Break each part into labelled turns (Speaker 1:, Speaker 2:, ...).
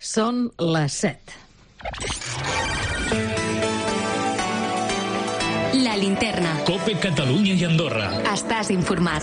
Speaker 1: Són les 7.
Speaker 2: La linterna.
Speaker 3: COPE Catalunya i Andorra.
Speaker 2: Estàs informat.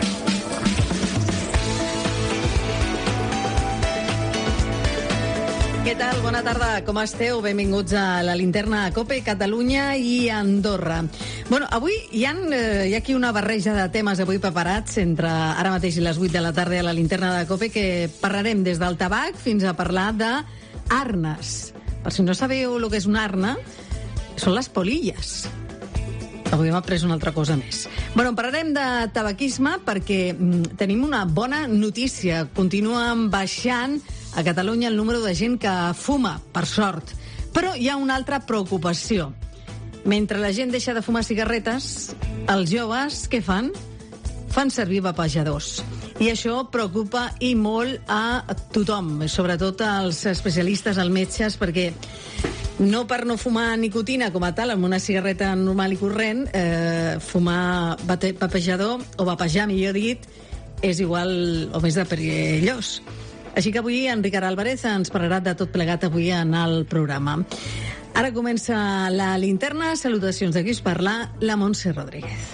Speaker 1: Què tal? Bona tarda, com esteu? Benvinguts a la linterna a COPE Catalunya i Andorra. Bueno, avui hi ha aquí una barreja de temes avui preparats entre ara mateix i les 8 de la tarda a la linterna de COPE, que parlarem des del tabac fins a parlar d'arnes. Per si no sabeu el que és una arna, són les polilles. Avui hem après una altra cosa més. Bueno, parlarem de tabaquisme perquè tenim una bona notícia. Continuen baixant a Catalunya el número de gent que fuma, per sort. Però hi ha una altra preocupació. Mentre la gent deixa de fumar cigarretes, els joves, què fan? Fan servir vapejadors. I això preocupa i molt a tothom, sobretot als especialistes, als metges, perquè no per no fumar nicotina com a tal, amb una cigarreta normal i corrent, fumar vapejador, o vapejar, millor dit, és igual o més de perillós. Així que avui Enric Álvarez ens parlarà de tot plegat avui en el programa. Ara comença la linterna. Salutacions de qui us parla, la Montse Rodríguez.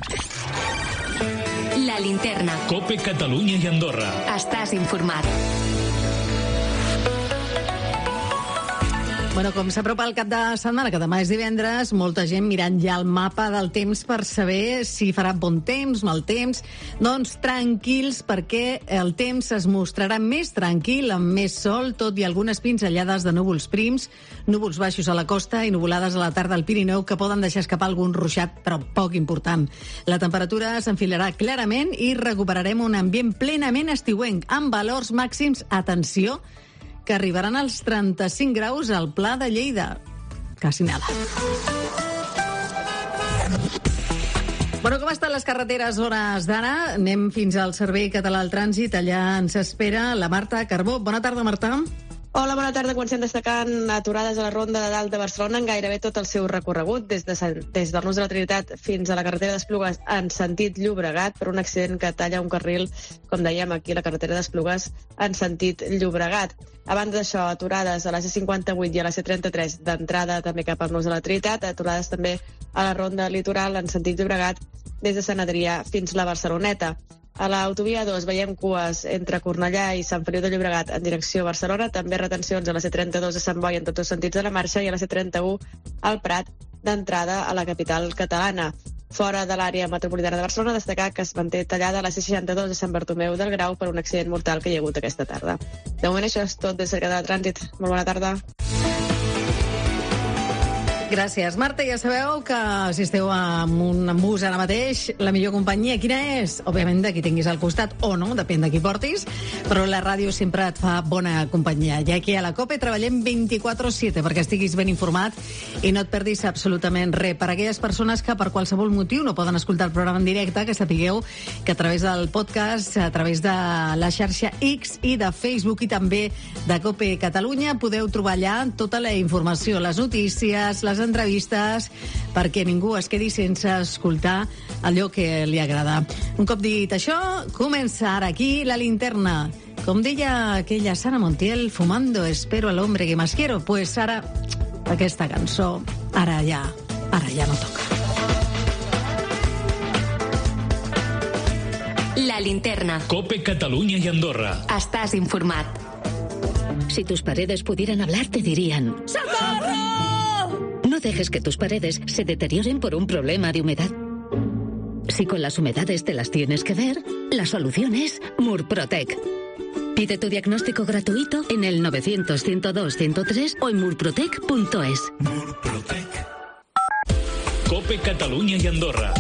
Speaker 2: La linterna.
Speaker 3: COPE Catalunya i Andorra.
Speaker 2: Estàs informat.
Speaker 1: Bueno, com s'apropa el cap de setmana, que demà és divendres, molta gent mirant ja el mapa del temps per saber si farà bon temps, mal temps. Doncs tranquils, perquè el temps es mostrarà més tranquil, amb més sol, tot i algunes pinzellades de núvols prims, núvols baixos a la costa i nuvolades a la tarda al Pirineu que poden deixar escapar algun ruixat, però poc important. La temperatura s'enfilarà clarament i recuperarem un ambient plenament estiuenc, amb valors màxims, atenció, que arribaran als 35 graus al Pla de Lleida. Quasi nada. Bueno, com estan les carreteres hores d'ara? Anem fins al Servei Català del Trànsit. Allà ens espera la Marta Carbó. Bona tarda, Marta.
Speaker 4: Hola, bona tarda. Comencem destacant aturades a la Ronda de Dalt de Barcelona en gairebé tot el seu recorregut, des del Nus de la Trinitat fins a la carretera d'Esplugues en sentit Llobregat, per un accident que talla un carril, com dèiem aquí, la carretera d'Esplugues en sentit Llobregat. A banda d'això, aturades a la C58 i a la C33 d'entrada també cap al Nus de la Trinitat, aturades també a la Ronda Litoral en sentit Llobregat des de Sant Adrià fins la Barceloneta. A l'autovia 2 veiem cues entre Cornellà i Sant Feliu de Llobregat en direcció a Barcelona, també retencions a la C32 a Sant Boi en tots els sentits de la marxa i a la C31 al Prat d'entrada a la capital catalana. Fora de l'àrea metropolitana de Barcelona, destacar que es manté tallada la C62 a Sant Bartomeu del Grau per un accident mortal que hi ha hagut aquesta tarda. De moment això és tot des del Català de Trànsit. Molt bona tarda.
Speaker 1: Gràcies, Marta. Ja sabeu que si esteu amb un bus ara mateix, la millor companyia, quina és? Òbviament, de qui tinguis al costat o no, depèn de qui portis, però la ràdio sempre et fa bona companyia. I aquí a la COPE treballem 24/7 perquè estiguis ben informat i no et perdis absolutament res. Per a aquelles persones que per qualsevol motiu no poden escoltar el programa en directe, que sapigueu que a través del podcast, a través de la xarxa X i de Facebook i també de COPE Catalunya podeu trobar allà tota la informació, les notícies, les entrevistes, perquè ningú es quedi sense escoltar allò que li agrada. Un cop dit això, comença ara aquí la linterna. Com deia aquella Sara Montiel, fumando espero al hombre que más quiero, pues ara aquesta cançó ara ja no toca.
Speaker 2: La linterna.
Speaker 3: COPE Catalunya y Andorra.
Speaker 2: Estás informat.
Speaker 5: Si tus paredes pudieran hablar, te dirían: ¡socorro! No dejes que tus paredes se deterioren por un problema de humedad. Si con las humedades te las tienes que ver, la solución es Murprotec. Pide tu diagnóstico gratuito en el 900-102-103 o en murprotec.es.
Speaker 3: Murprotec. COPE Catalunya y Andorra.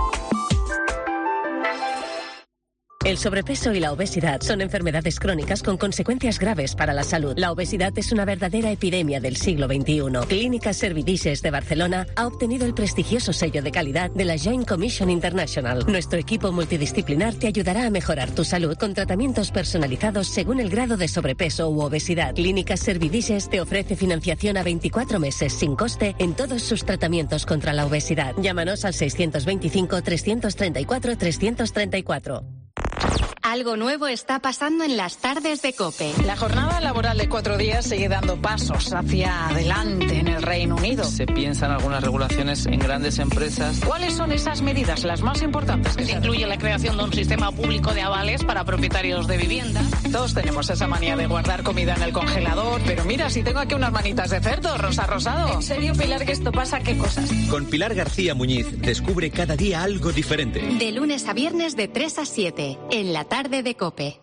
Speaker 6: El sobrepeso y la obesidad son enfermedades crónicas con consecuencias graves para la salud. La obesidad es una verdadera epidemia del siglo XXI. Clínica Servidices de Barcelona ha obtenido el prestigioso sello de calidad de la Joint Commission International. Nuestro equipo multidisciplinar te ayudará a mejorar tu salud con tratamientos personalizados según el grado de sobrepeso u obesidad. Clínica Servidices te ofrece financiación a 24 meses sin coste en todos sus tratamientos contra la obesidad. Llámanos al 625 334 334.
Speaker 2: Algo nuevo está pasando en las tardes de COPE.
Speaker 7: La jornada laboral de 4 días sigue dando pasos hacia adelante en el Reino Unido.
Speaker 8: Se piensan algunas regulaciones en grandes empresas.
Speaker 7: ¿Cuáles son esas medidas, las más importantes?
Speaker 9: Se incluye la creación de un sistema público de avales para propietarios de vivienda.
Speaker 7: Todos tenemos esa manía de guardar comida en el congelador, pero mira, si tengo aquí unas manitas de cerdo, rosa rosado.
Speaker 9: ¿En serio, Pilar, que esto pasa? ¿Qué cosas?
Speaker 10: Con Pilar García Muñiz, descubre cada día algo diferente.
Speaker 2: De lunes a viernes de 3 a 7, en la tarde de COPE.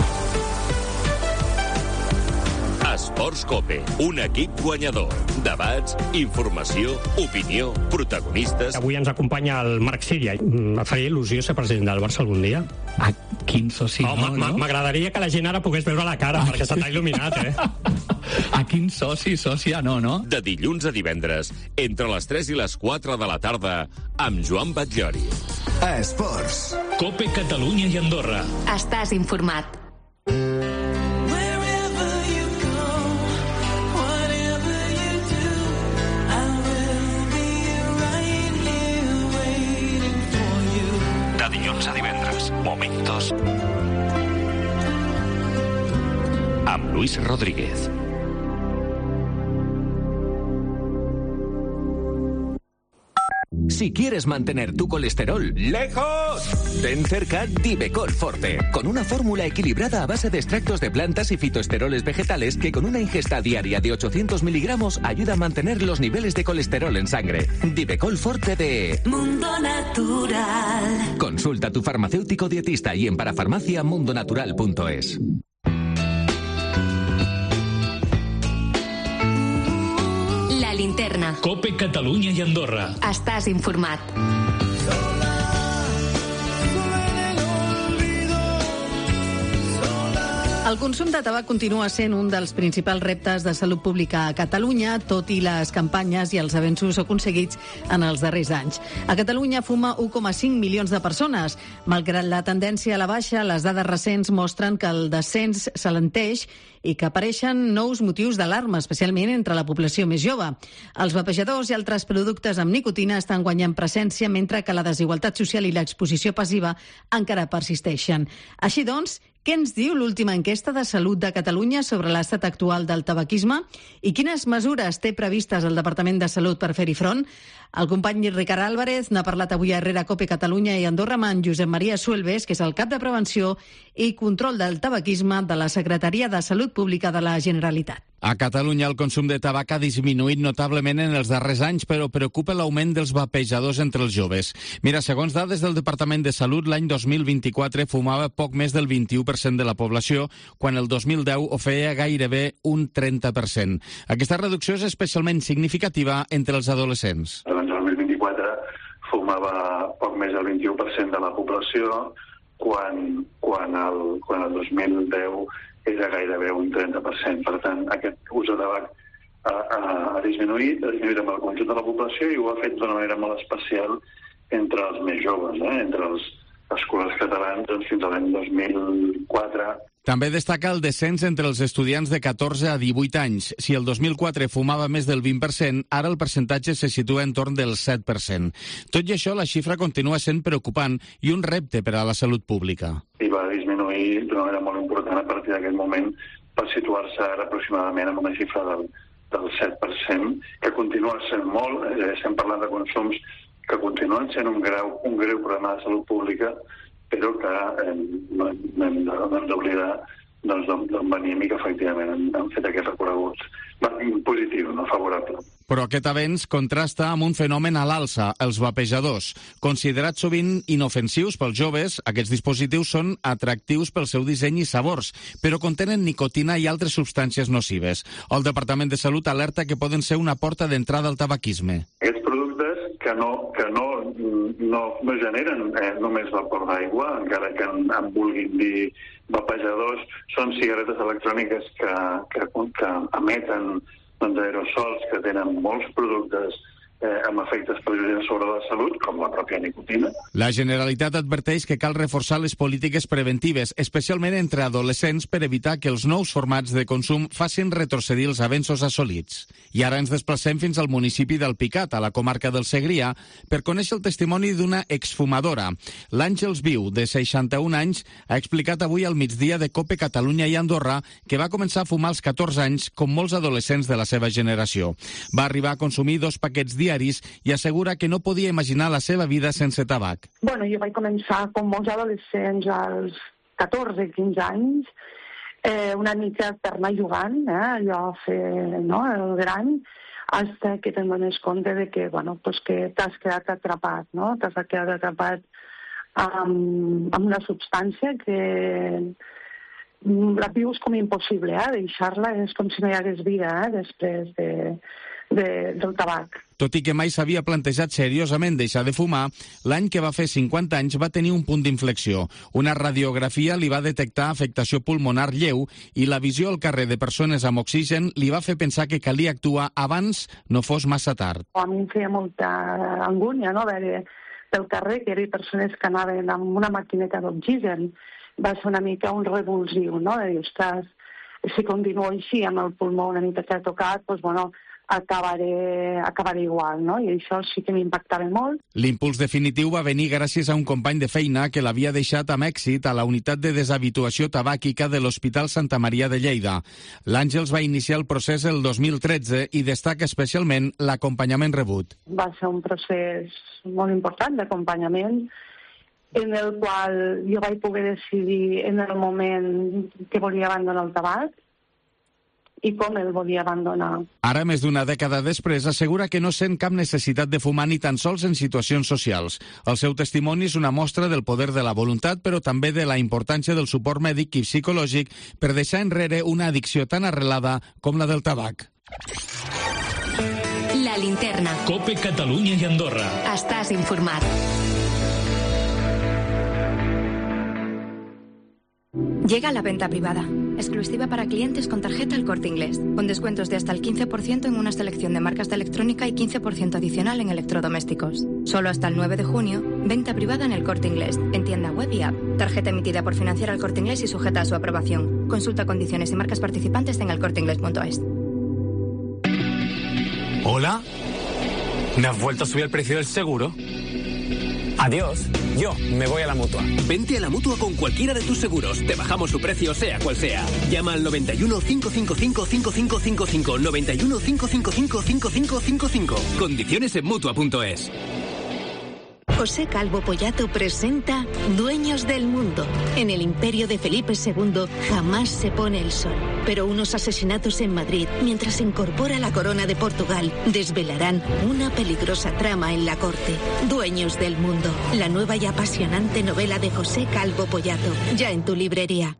Speaker 11: Esports COPE, un equip guanyador. Debats, informació, opinió, protagonistes...
Speaker 12: Avui ens acompanya el Marc Síria. Em faria il·lusió ser president del Barça algun dia.
Speaker 8: A quin soci no?
Speaker 12: M'agradaria que la gent ara pogués veure la cara, perquè se t'ha il·luminat,
Speaker 8: A quin sòcia no?
Speaker 11: De dilluns a divendres, entre les 3 i les 4 de la tarda, amb Joan Batllori.
Speaker 13: Esports.
Speaker 3: COPE Catalunya i Andorra.
Speaker 2: Estàs informat.
Speaker 3: De dilluns a divendres, Momentos amb Luis Rodríguez.
Speaker 10: Si quieres mantener tu colesterol lejos, ten cerca Divecol Forte, con una fórmula equilibrada a base de extractos de plantas y fitoesteroles vegetales que con una ingesta diaria de 800 miligramos ayuda a mantener los niveles de colesterol en sangre. Divecol Forte de
Speaker 14: Mundo Natural.
Speaker 10: Consulta a tu farmacéutico dietista y en parafarmaciamundonatural.es.
Speaker 2: La linterna.
Speaker 3: COPE Catalunya i Andorra.
Speaker 2: Estàs informat.
Speaker 1: El consum de tabac continua sent un dels principals reptes de salut pública a Catalunya, tot i les campanyes i els avenços aconseguits en els darrers anys. A Catalunya fuma 1,5 milions de persones. Malgrat la tendència a la baixa, les dades recents mostren que el descens s'alenteix i que apareixen nous motius d'alarma, especialment entre la població més jove. Els vapejadors i altres productes amb nicotina estan guanyant presència, mentre que la desigualtat social i l'exposició passiva encara persisteixen. Així doncs, què ens diu l'última enquesta de salut de Catalunya sobre l'estat actual del tabaquisme i quines mesures té previstes el Departament de Salut per fer-hi front? El company Ricard Álvarez n'ha parlat avui a Herrera COPE Catalunya i Andorra amb en Josep Maria Suelves, que és el cap de Prevenció i Control del Tabaquisme de la Secretaria de Salut Pública de la Generalitat.
Speaker 15: A Catalunya el consum de tabac ha disminuït notablement en els darrers anys, però preocupa l'augment dels vapejadors entre els joves. Mira, segons dades del Departament de Salut, l'any 2024 fumava poc més del 21% de la població, quan el 2010 ho feia gairebé un 30%. Aquesta reducció és especialment significativa entre els adolescents.
Speaker 16: L'any 2024 fumava poc més del 21% de la població, quan el 2010 era gairebé un 30%. Per tant, aquest ús de tabac ha disminuït amb el conjunt de la població i ho ha fet d'una manera molt especial entre els més joves, entre els escolars catalans, fins a l'any 2004.
Speaker 15: També destaca el descens entre els estudiants de 14 a 18 anys. Si el 2004 fumava més del 20%, ara el percentatge se situa en torn del 7%. Tot i això, la xifra continua sent preocupant i un repte per a la salut pública.
Speaker 16: I va disminuir d'una manera molt important a partir d'aquest moment per situar-se ara aproximadament en una xifra del 7%, que continua sent molt. Estem parlant de consums que continuen sent un greu problema de salut pública, però que no hem d'oblidar d'on venim i que efectivament han fet aquest recorregut positiu, no favorable.
Speaker 15: Però aquest avenç contrasta amb un fenomen a l'alça, els vapejadors. Considerats sovint inofensius pels joves, aquests dispositius són atractius pel seu disseny i sabors, però contenen nicotina i altres substàncies nocives. El Departament de Salut alerta que poden ser una porta d'entrada al tabaquisme.
Speaker 16: Aquests productes que no generen només vapor d'aigua, encara que en vulguin dir vapejadors, són cigaretes electròniques que emeten aerosols, que tenen molts productes amb efectes perjudicials sobre la salut, com la pròpia nicotina.
Speaker 15: La Generalitat adverteix que cal reforçar les polítiques preventives, especialment entre adolescents, per evitar que els nous formats de consum facin retrocedir els avenços assolits. I ara ens desplacem fins al municipi d'Alpicat, a la comarca del Segrià, per conèixer el testimoni d'una exfumadora. L'Àngels Viu, de 61 anys, ha explicat avui al migdia de COPE Catalunya i Andorra que va començar a fumar als 14 anys, com molts adolescents de la seva generació. Va arribar a consumir 2 paquets diaris i assegura que no podia imaginar la seva vida sense tabac.
Speaker 17: Bueno, jo vaig començar, com molts adolescents, als 14-15 anys, una mica per anar jugant, allò a fer el gran, hasta que te'n dones compte de que, que t'has quedat atrapat, no? T'has quedat atrapat amb una substància que la vius com impossible, deixar-la és com si no hi hagués vida després del tabac.
Speaker 15: Tot i que mai s'havia plantejat seriosament deixar de fumar, l'any que va fer 50 anys va tenir un punt d'inflexió. Una radiografia li va detectar afectació pulmonar lleu i la visió al carrer de persones amb oxigen li va fer pensar que calia actuar abans no fos massa tard.
Speaker 17: A mi em feia molta angúnia, veure pel carrer que hi havia persones que anaven amb una maquineta d'oxigen. Va ser una mica un revulsiu, de dir, ostres, si continuo així amb el pulmó una mica que ha tocat, acabaré igual, I això sí que m'impactava molt.
Speaker 15: L'impuls definitiu va venir gràcies a un company de feina que l'havia deixat amb èxit a la unitat de deshabituació tabàquica de l'Hospital Santa Maria de Lleida. L'Àngels va iniciar el procés el 2013 i destaca especialment l'acompanyament rebut.
Speaker 17: Va ser un procés molt important d'acompanyament en el qual jo vaig poder decidir en el moment que volia abandonar el tabac i com el volia abandonar.
Speaker 15: Ara, més d'una dècada després, assegura que no sent cap necessitat de fumar ni tan sols en situacions socials. El seu testimoni és una mostra del poder de la voluntat, però també de la importància del suport mèdic i psicològic per deixar enrere una addicció tan arrelada com la del tabac.
Speaker 2: La linterna.
Speaker 3: COPE Catalunya i Andorra.
Speaker 2: Estàs informat.
Speaker 18: Llega la venta privada, exclusiva para clientes con tarjeta El Corte Inglés, con descuentos de hasta el 15% en una selección de marcas de electrónica y 15% adicional en electrodomésticos. Solo hasta el 9 de junio, venta privada en El Corte Inglés, en tienda web y app. Tarjeta emitida por Financiera El Corte Inglés y sujeta a su aprobación. Consulta condiciones y marcas participantes en elcorteinglés.es.
Speaker 19: ¿Hola? ¿Me has vuelto a subir el precio del seguro? Adiós, yo me voy a la Mutua.
Speaker 20: Vente a la Mutua con cualquiera de tus seguros. Te bajamos su precio sea cual sea. Llama al 91 555 5555. 91 555 5555. Condiciones en Mutua.es.
Speaker 5: José Calvo Pollato presenta Dueños del Mundo. En el imperio de Felipe II jamás se pone el sol. Pero unos asesinatos en Madrid, mientras se incorpora la corona de Portugal, desvelarán una peligrosa trama en la corte. Dueños del Mundo. La nueva y apasionante novela de José Calvo Pollato. Ya en tu librería.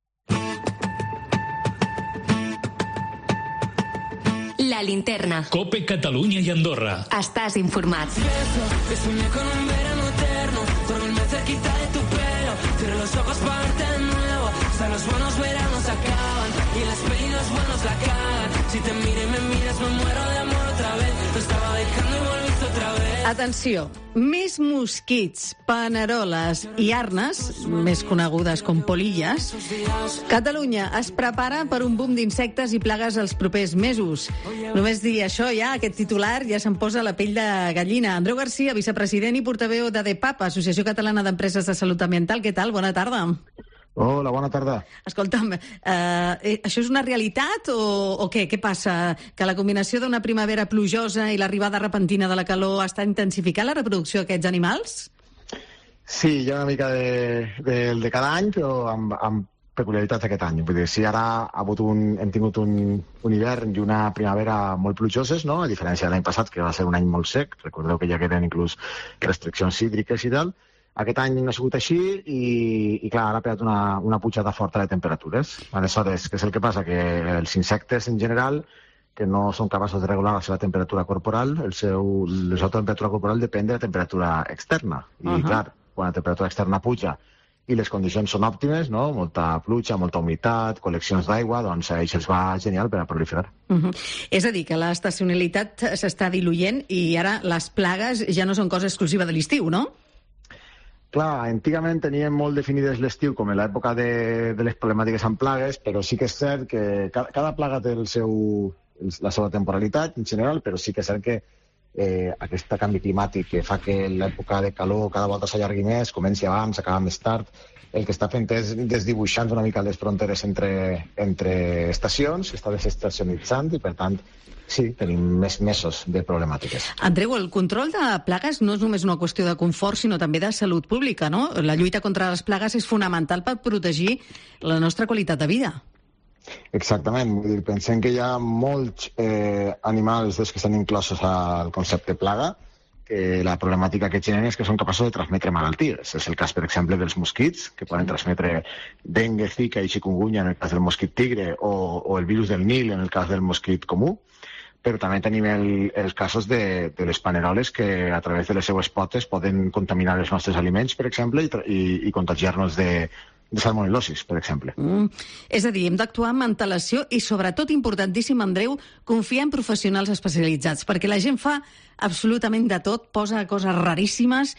Speaker 2: La linterna.
Speaker 3: COPE Catalunya i Andorra.
Speaker 2: Estàs informat.
Speaker 14: Que soñé con un verano eterno, dormirme cerquita de tu pelo, cierro los ojos para verte de nuevo, hasta los buenos veranos acaban y las penas buenos la cagan. Si te miro y me miras me muero de amor otra vez, lo estaba dejando y volviste otra vez.
Speaker 1: Atenció, més mosquits, paneroles i arnes, més conegudes com polilles. Catalunya es prepara per un boom d'insectes i plagues els propers mesos. Només dir això ja, aquest titular, ja se'n posa la pell de gallina. Andreu Garcia, vicepresident i portaveu d'ADEPAP, Associació Catalana d'Empreses de Salut Ambiental. Què tal? Bona tarda.
Speaker 21: Hola, bona tarda.
Speaker 1: Escolta'm, això és una realitat o què? Què passa? Que la combinació d'una primavera plujosa i l'arribada repentina de la calor està intensificant la reproducció d'aquests animals?
Speaker 21: Sí, hi ha una mica de cada any, però amb peculiaritats d'aquest any. Vull dir, si ara hem tingut un hivern i una primavera molt plujoses, no? A diferència de l'any passat, que va ser un any molt sec, recordeu que ja queden inclús restriccions hídriques i tal. Aquest any no ha sigut així i clar, ara ha pegat una pujada forta de temperatures. Aleshores, què és el que passa? Que els insectes en general, que no són capaços de regular la seva temperatura corporal, la seva temperatura corporal depèn de la temperatura externa. I clar, quan la temperatura externa puja i les condicions són òptimes, no? Molta pluja, molta humitat, col·leccions d'aigua, doncs això els va genial per a proliferar.
Speaker 1: És a dir, que l'estacionalitat s'està diluint i ara les plagues ja no són cosa exclusiva de l'estiu, no?
Speaker 21: Clar, antigament teníem molt definides l'estiu com en l'època de les problemàtiques amb plagues, però sí que és cert que cada plaga té la seva temporalitat en general, però sí que és cert que aquest canvi climàtic que fa que l'època de calor cada volta s'allargui més, comenci abans, acaba més tard, el que està fent és desdibuixant una mica les fronteres entre estacions, està desestacionitzant i, per tant, sí, tenim més mesos de problemàtiques.
Speaker 1: Andreu, el control de plagues no és només una qüestió de confort, sinó també de salut pública, no? La lluita contra les plagues és fonamental per protegir la nostra qualitat de vida.
Speaker 21: Exactament. Vull dir, pensem que hi ha molts animals que estan inclosos al concepte plaga, que la problemàtica que generen és que són capaços de transmetre malalties. És el cas, per exemple, dels mosquits, que poden transmetre dengue, zika i chikungunya en el cas del mosquit tigre, o el virus del Nil en el cas del mosquit comú. Però també tenim els casos de les paneroles que a través de les seues potes poden contaminar els nostres aliments, per exemple, i contagiar-nos de salmonel·losis, per exemple.
Speaker 1: És a dir, hem d'actuar amb antelació i, sobretot, importantíssim, Andreu, confiar en professionals especialitzats, perquè la gent fa absolutament de tot, posa coses raríssimes,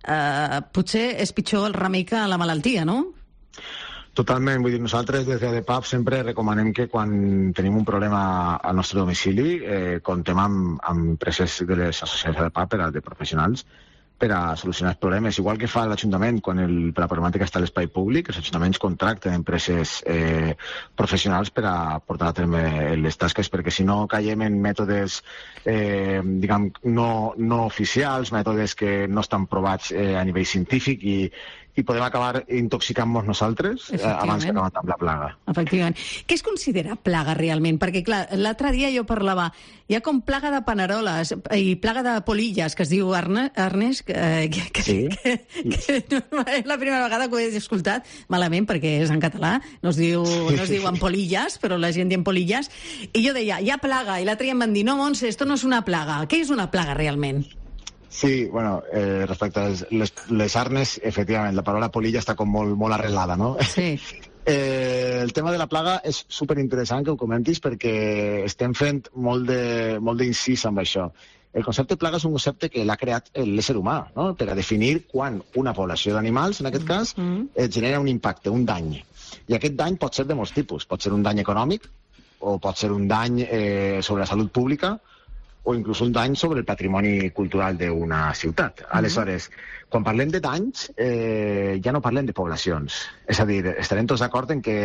Speaker 1: potser és pitjor el remei que la malaltia, no?
Speaker 21: Totalment, vull dir, nosaltres des de ADPAP sempre recomanem que quan tenim un problema al nostre domicili comptem amb empreses de les associacions ADPAP de professionals per a solucionar els problemes. Igual que fa l'Ajuntament quan la problemàtica està a l'espai públic, els ajuntaments contracten empreses professionals per a portar a terme les tasques, perquè si no caiem en mètodes diguem, no oficials, mètodes que no estan provats a nivell científic i podem acabar intoxicant-nos nosaltres abans que acabar amb la plaga.
Speaker 1: Efectivament. Què es considera plaga realment? Perquè, clar, l'altre dia jo parlava, hi ha com plaga de paneroles i plaga de polilles, que es diu Ernest, que és la primera vegada que ho he escoltat malament, perquè és en català, no es diuen polilles, però la gent dient polilles, i jo deia, hi ha plaga, i l'altre dia em van dir, no, Montse, esto no és una plaga. Què és una plaga realment?
Speaker 21: Sí, bueno, respecte a les arnes, efectivament, la paraula polilla està com molt arrelada, no?
Speaker 1: Sí.
Speaker 21: El tema de la plaga és superinteressant que ho comentis perquè estem fent molt d'incís amb això. El concepte plaga és un concepte que l'ha creat l'ésser humà, no? Per a definir quan una població d'animals, en aquest cas, genera un impacte, un dany. I aquest dany pot ser de molts tipus. Pot ser un dany econòmic, o pot ser un dany sobre la salut pública, o inclús un dany sobre el patrimoni cultural d'una ciutat. Aleshores, quan parlem de danys, ja no parlem de poblacions. És a dir, estarem tots d'acord en que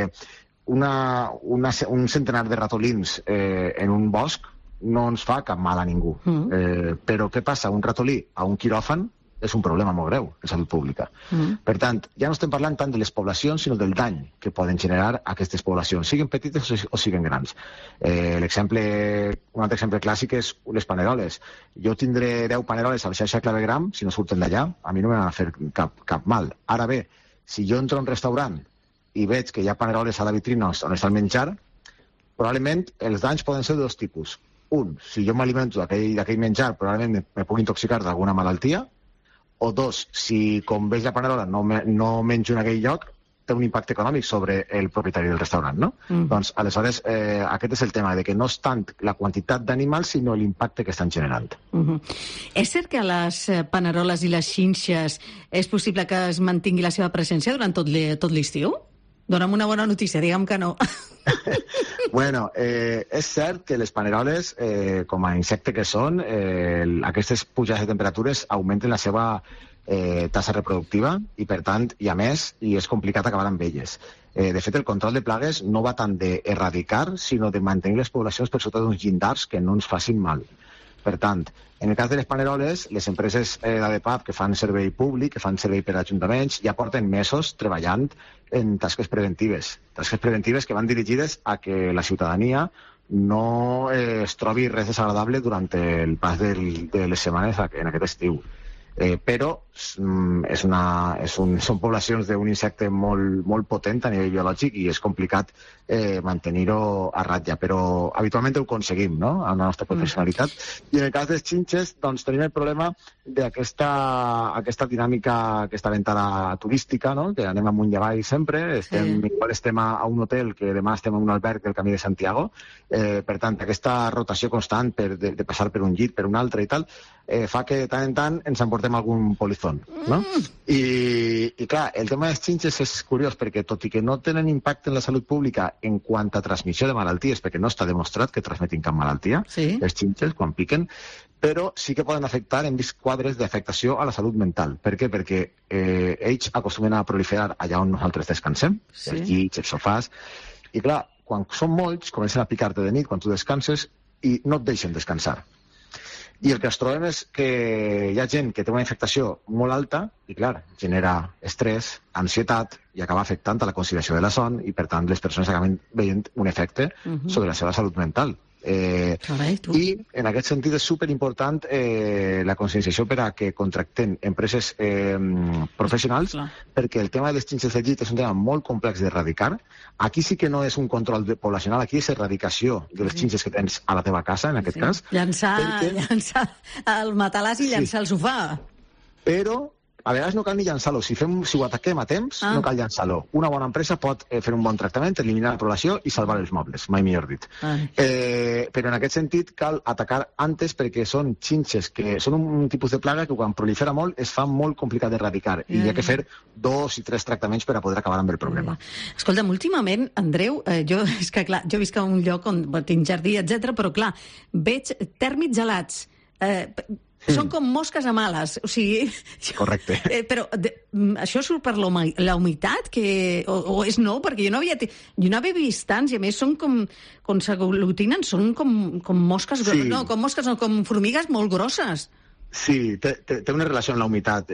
Speaker 21: un centenar de ratolins en un bosc no ens fa cap mal a ningú. Però què passa? Un ratolí a un quiròfan és un problema molt greu de salut pública. Per tant, ja no estem parlant tant de les poblacions, sinó del dany que poden generar aquestes poblacions, siguin petites o siguin grans. Un altre exemple clàssic és les paneroles. Jo tindré 10 paneroles a la xarxa clavegram, si no surten d'allà, a mi no m'han de fer cap mal. Ara bé, si jo entro a un restaurant i veig que hi ha paneroles a la vitrina on està el menjar, probablement els danys poden ser de dos tipus. Un, si jo m'alimento d'aquell menjar, probablement me puc intoxicar d'alguna malaltia, o dos, si com veig la panerola no menjo en aquell lloc, té un impacte econòmic sobre el propietari del restaurant, no? Doncs, aleshores, aquest és el tema, de que no és tant la quantitat d'animals, sinó l'impacte que estan generant.
Speaker 1: És cert que a les paneroles i les xinxes és possible que es mantingui la seva presència durant tot l'estiu? Dóna'm una bona notícia, digue'm que no.
Speaker 21: Bueno, és cert que les paneroles, com a insecte que són, aquestes pujades de temperatures augmenten la seva tassa reproductiva i, per tant, i a més, i és complicat acabar amb elles. De fet, el control de plagues no va tant d'erradicar, sinó de mantenir les poblacions per sota d'uns llindars que no ens facin mal. Per tant, en el cas de les paneroles, les empreses d'ADPAP que fan servei públic, que fan servei per a ajuntaments, ja porten mesos treballant en tasques preventives que van dirigides a que la ciutadania no es trobi res desagradable durant el pas de les setmanes en aquest estiu. Però són poblacions d'un insecte molt potent a nivell biològic i és complicat mantenir-ho a ratlla, però habitualment ho aconseguim, no?, amb la nostra professionalitat. I en el cas dels xinxes, doncs tenim el problema d'aquesta dinàmica, aquesta ventada turística, no?, que anem amunt i avall sempre, igual estem a un hotel que demà estem a un alberg del Camí de Santiago, per tant, aquesta rotació constant de passar per un llit, per un altre i tal, fa que de tant en tant ens emportem algun polizón, no? I clar, el tema dels xinxes és curiós perquè tot i que no tenen impacte en la salut pública en quant a transmissió de malalties, perquè no està demostrat que transmetin cap malaltia, els xinxes, quan piquen, però sí que poden afectar, hem vist quadres d'afectació a la salut mental. Per què? Perquè ells acostumen a proliferar allà on nosaltres descansem, els llits, els sofàs, i clar, quan són molts, comencen a picar-te de nit quan tu descanses i no et deixen descansar. I el que ens trobem és que hi ha gent que té una infectació molt alta i, clar, genera estrès, ansietat i acaba afectant a la conciliació de la son i, per tant, les persones acaben veient un efecte sobre la seva salut mental. I en aquest sentit és superimportant la conscienciació per a que contracten empreses professionals, perquè el tema de les xinxes de llit és un tema molt complex d'erradicar. Aquí sí que no és un control poblacional, aquí és erradicació de les xinxes que tens a la teva casa, en aquest cas.
Speaker 1: Llançar el matalàs i llançar el sofà.
Speaker 21: Però a vegades no cal ni llançar-lo. Si ho ataquem a temps, no cal llançar-lo. Una bona empresa pot fer un bon tractament, eliminar la població i salvar els mobles, mai millor dit. Però en aquest sentit cal atacar antes perquè són xinxes que són un tipus de plaga que quan prolifera molt es fa molt complicat d'erradicar i hi ha que fer 2 i 3 tractaments per a poder acabar amb el problema.
Speaker 1: Escolta'm, últimament, Andreu, jo visc a un lloc on tinc jardí, etc, però clar, veig tèrmits gelats. Són com mosques a males, o sigui...
Speaker 21: Correcte.
Speaker 1: Però això surt per la humitat, o és no? Perquè jo no havia vist tants, i a més són com s'aglutinen, són com mosques, com formigues molt grosses.
Speaker 21: Sí, té una relació amb la humitat.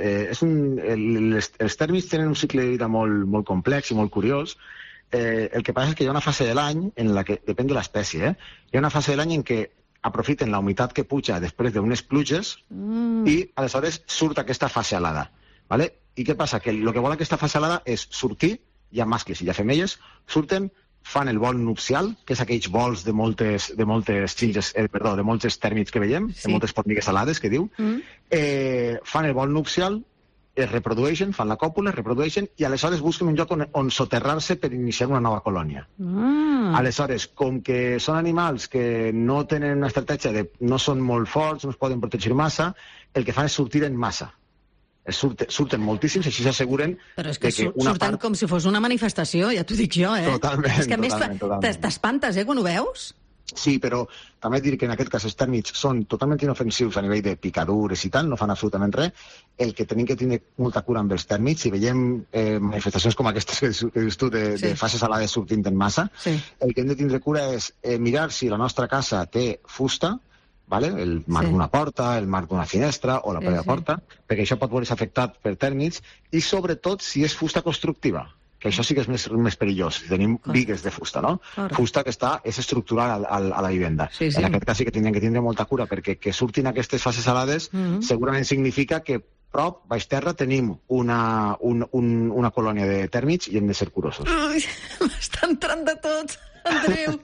Speaker 21: Els tèrmits tenen un cicle de vida molt complex i molt curiós. El que passa és que hi ha una fase de l'any en la que, depèn de l'espècie, hi ha una fase de l'any en què aprofiten la humitat que puja després d'unes pluges i aleshores surt aquesta fase alada. ¿Vale? I què passa? Que el que vol aquesta fase alada és sortir, hi ha mascles i hi ha femelles, surten, fan el vol nupcial, que és aquells vols de moltes xinxes, de molts tèrmits que veiem, de moltes formigues alades, que diu, fan el vol nupcial, es reprodueixen, fan la còpula, es reprodueixen i aleshores busquen un lloc on soterrar-se per iniciar una nova colònia. Aleshores, com que són animals que no tenen una estratègia no són molt forts, no es poden protegir massa, el que fan és sortir en massa. Surten moltíssims, així s'asseguren...
Speaker 1: Però és que surten com si fos una manifestació, ja t'ho dic jo,
Speaker 21: Totalment.
Speaker 1: És que a més t'espantes, quan ho veus?
Speaker 21: Sí, però també dir que en aquest cas els tèrmits són totalment inofensius a nivell de picadures i tal, no fan absolutament res. El que tenim que tenir molta cura amb els tèrmits, si veiem manifestacions com aquestes que dius tu, de fases alades sortint en massa, el que hem de tindre cura és mirar si la nostra casa té fusta, el marc d'una porta, el marc d'una finestra o la pròpia porta, perquè això pot veure's afectat per tèrmits, i sobretot si és fusta constructiva, que això sí que és més perillós. Tenim bigues de fusta, no? Fusta que és estructural a la vivenda. En aquest cas sí que tindrem que tindre molta cura, perquè que surtin aquestes fases alades segurament significa que prop, baix terra, tenim una colònia de tèrmits i hem de ser curosos.
Speaker 1: M'està entrant de tot, Andreu.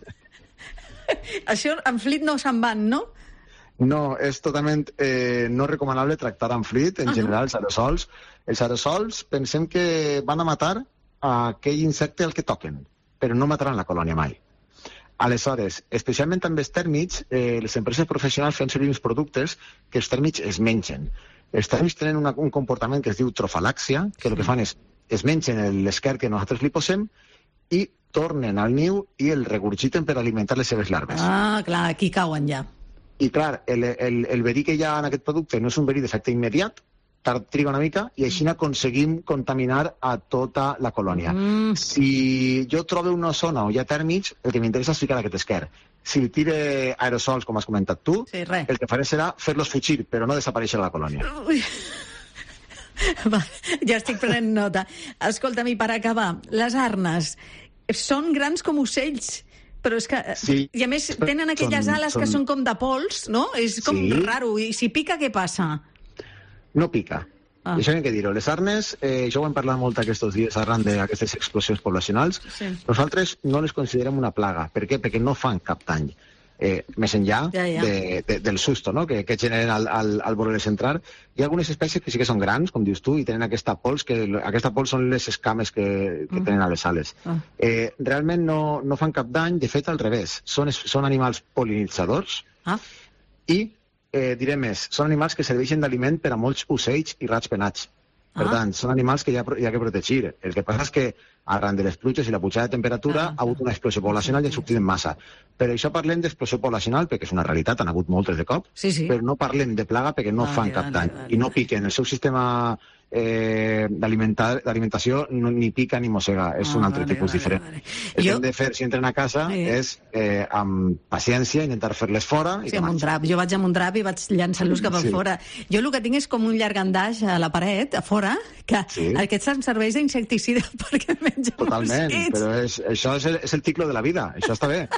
Speaker 1: Això amb flit no se'n van, no?
Speaker 21: No, és totalment no recomanable tractar amb flit, en general, els aerosols. Els aerosols pensem que van a matar aquell insecte al que toquen, però no mataran la colònia mai. Aleshores, especialment amb els tèrmits, les empreses professionals fan servir uns productes que els tèrmits es mengen. Els tèrmits tenen un comportament que es diu trofalàxia, que el que fan és es mengen l'esquer que nosaltres li posem i tornen al niu i el regurgiten per alimentar les seves larves.
Speaker 1: Ah, clar, aquí cauen ja.
Speaker 21: I clar, el verí que hi ha en aquest producte no és un verí d'efecte immediat, triga una mica i així aconseguim contaminar a tota la colònia. Si jo trobo una zona on hi ha tèrmits, el que m'interessa és ficar aquest esquer. Si li tire aerosols, com has comentat tu, el que faré serà fer-los fugir, però no desaparèixer a la colònia.
Speaker 1: Va, ja estic prenent nota. Escolta'm, i per acabar, les arnes són grans com ocells, però és que... I a més tenen aquelles ales que són com de pols, no? És com raro. I si pica, què passa?
Speaker 21: No pica. I això hem de dir-ho. Les arnes, això ho hem parlat molt aquests dies arran d'aquestes explosions poblacionals, nosaltres no les considerem una plaga. Per què? Perquè no fan cap dany. Més enllà del susto, no? que generen al voler-les entrar. Hi ha algunes espècies que sí que són grans, com dius tu, i tenen aquesta pols, que aquesta pols són les escames que tenen a les ales. Realment no fan cap dany, de fet al revés. Són animals pol·linitzadors i, diré més, són animals que serveixen d'aliment per a molts ocells i rats penats. Per tant, són animals que hi ha que protegir. El que passa és que arran de les pluges i la pujada de temperatura ha hagut una explosió poblacional i han sortit en massa. Per això parlem d'explosió poblacional, perquè és una realitat, han hagut moltes de cop, però no parlem de plaga perquè no fan cap dany. I no piquen. El seu sistema d'alimentació ni pica ni mossega. És un altre tipus diferent. El que hem de fer si entren a casa és, amb paciència, intentar fer-les fora i
Speaker 1: amb un drap. Jo vaig amb un drap i vaig llançant-los cap a fora. Jo el que tinc és com un llargandaix a la paret, a fora, que aquest em serveix d'insecticida perquè menja mosquits.
Speaker 21: Però això és el ciclo de la vida. Això està bé.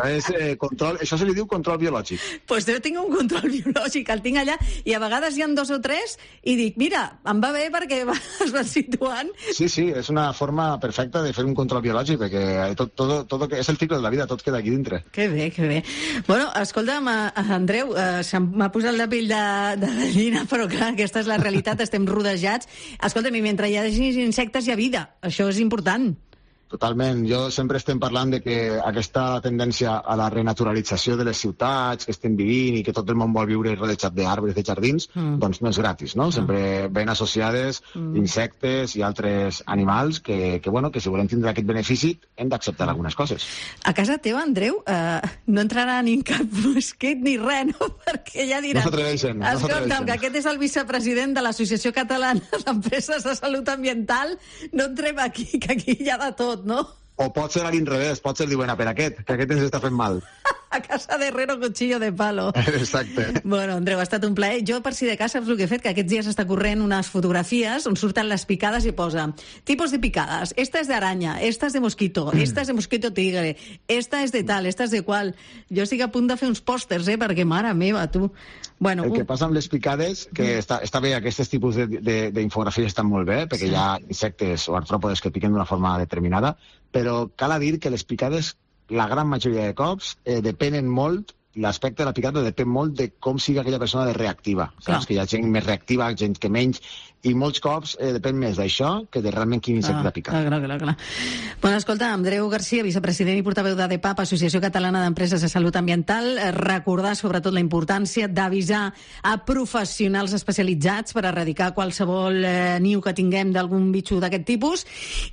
Speaker 21: Això se li diu control biològic.
Speaker 1: Doncs jo tinc un control biològic, el tinc allà, i a vegades hi ha 2 o 3 i dic, mira, em va bé perquè es van situant.
Speaker 21: Sí, és una forma perfecta de fer un control biològic, perquè tot és el ciclo de la vida, tot queda aquí dintre.
Speaker 1: Que bé, que bé. Bueno, escolta'm, Andreu, m'ha posat la pell de gallina, però clar, aquesta és la realitat, estem rodejats. Escolta'm, i mentre hi hagi insectes hi ha vida, això és important.
Speaker 21: Totalment. Jo sempre estem parlant de que aquesta tendència a la renaturalització de les ciutats que estem vivint i que tot el món vol viure rodejat d'arbres, de jardins, doncs no és gratis, no? Sempre ben associades insectes i altres animals que si volem tindre aquest benefici hem d'acceptar algunes coses.
Speaker 1: A casa teva, Andreu, no entrarà ni cap mosquit ni res, no? Perquè ja diran...
Speaker 21: No s'atreveixen.
Speaker 1: Escolta'm, que aquest és el vicepresident de l'Associació Catalana d'Empreses de Salut Ambiental, no entrem aquí, que aquí hi ha de tot, no?
Speaker 21: O pot ser a l'inrevés, pot ser diuen, per aquest, que aquest ens està fent mal.
Speaker 1: A casa de herrero, cuchillo de palo.
Speaker 21: Exacte.
Speaker 1: Bueno, Andreu, ha estat un plaer. Jo, per si de cas, saps el que he fet? Que aquests dies està corrent unes fotografies on surten les picades i posa tipos de picades. Esta és d'aranya, esta és de mosquito, esta és de mosquito tigre, esta és de tal, esta és de qual. Jo estic a punt de fer uns pòsters, perquè, mare meva, tu... Bueno,
Speaker 21: el que passa amb les picades, que està bé, aquests tipus d'infografies estan molt bé, perquè hi ha insectes o artròpodes que piquen d'una forma determinada, però cal dir que les picades, la gran majoria de cops, depenen molt, l'aspecte de la picada depèn molt de com sigui aquella persona de reactiva. Saps que hi ha gent més reactiva, gent que menys, i molts cops depèn més d'això que de realment quin insecte t'ha picat.
Speaker 1: Clar. Bueno, escolta, Andreu Garcia, vicepresident i portaveu d'ADEPAP, Associació Catalana d'Empreses de Salut Ambiental, recordar sobretot la importància d'avisar a professionals especialitzats per erradicar qualsevol niu que tinguem d'algun bitxo d'aquest tipus,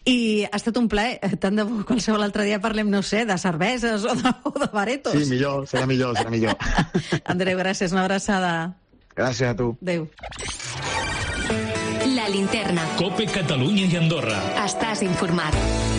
Speaker 1: i ha estat un plaer. Tant de bo qualsevol altre dia parlem, no sé, de cerveses o de baretos.
Speaker 21: Sí, millor, serà millor.
Speaker 1: Andreu, gràcies, una abraçada.
Speaker 21: Gràcies a tu.
Speaker 1: Adéu.
Speaker 2: La linterna.
Speaker 3: COPE Catalunya i Andorra.
Speaker 2: Estàs informat.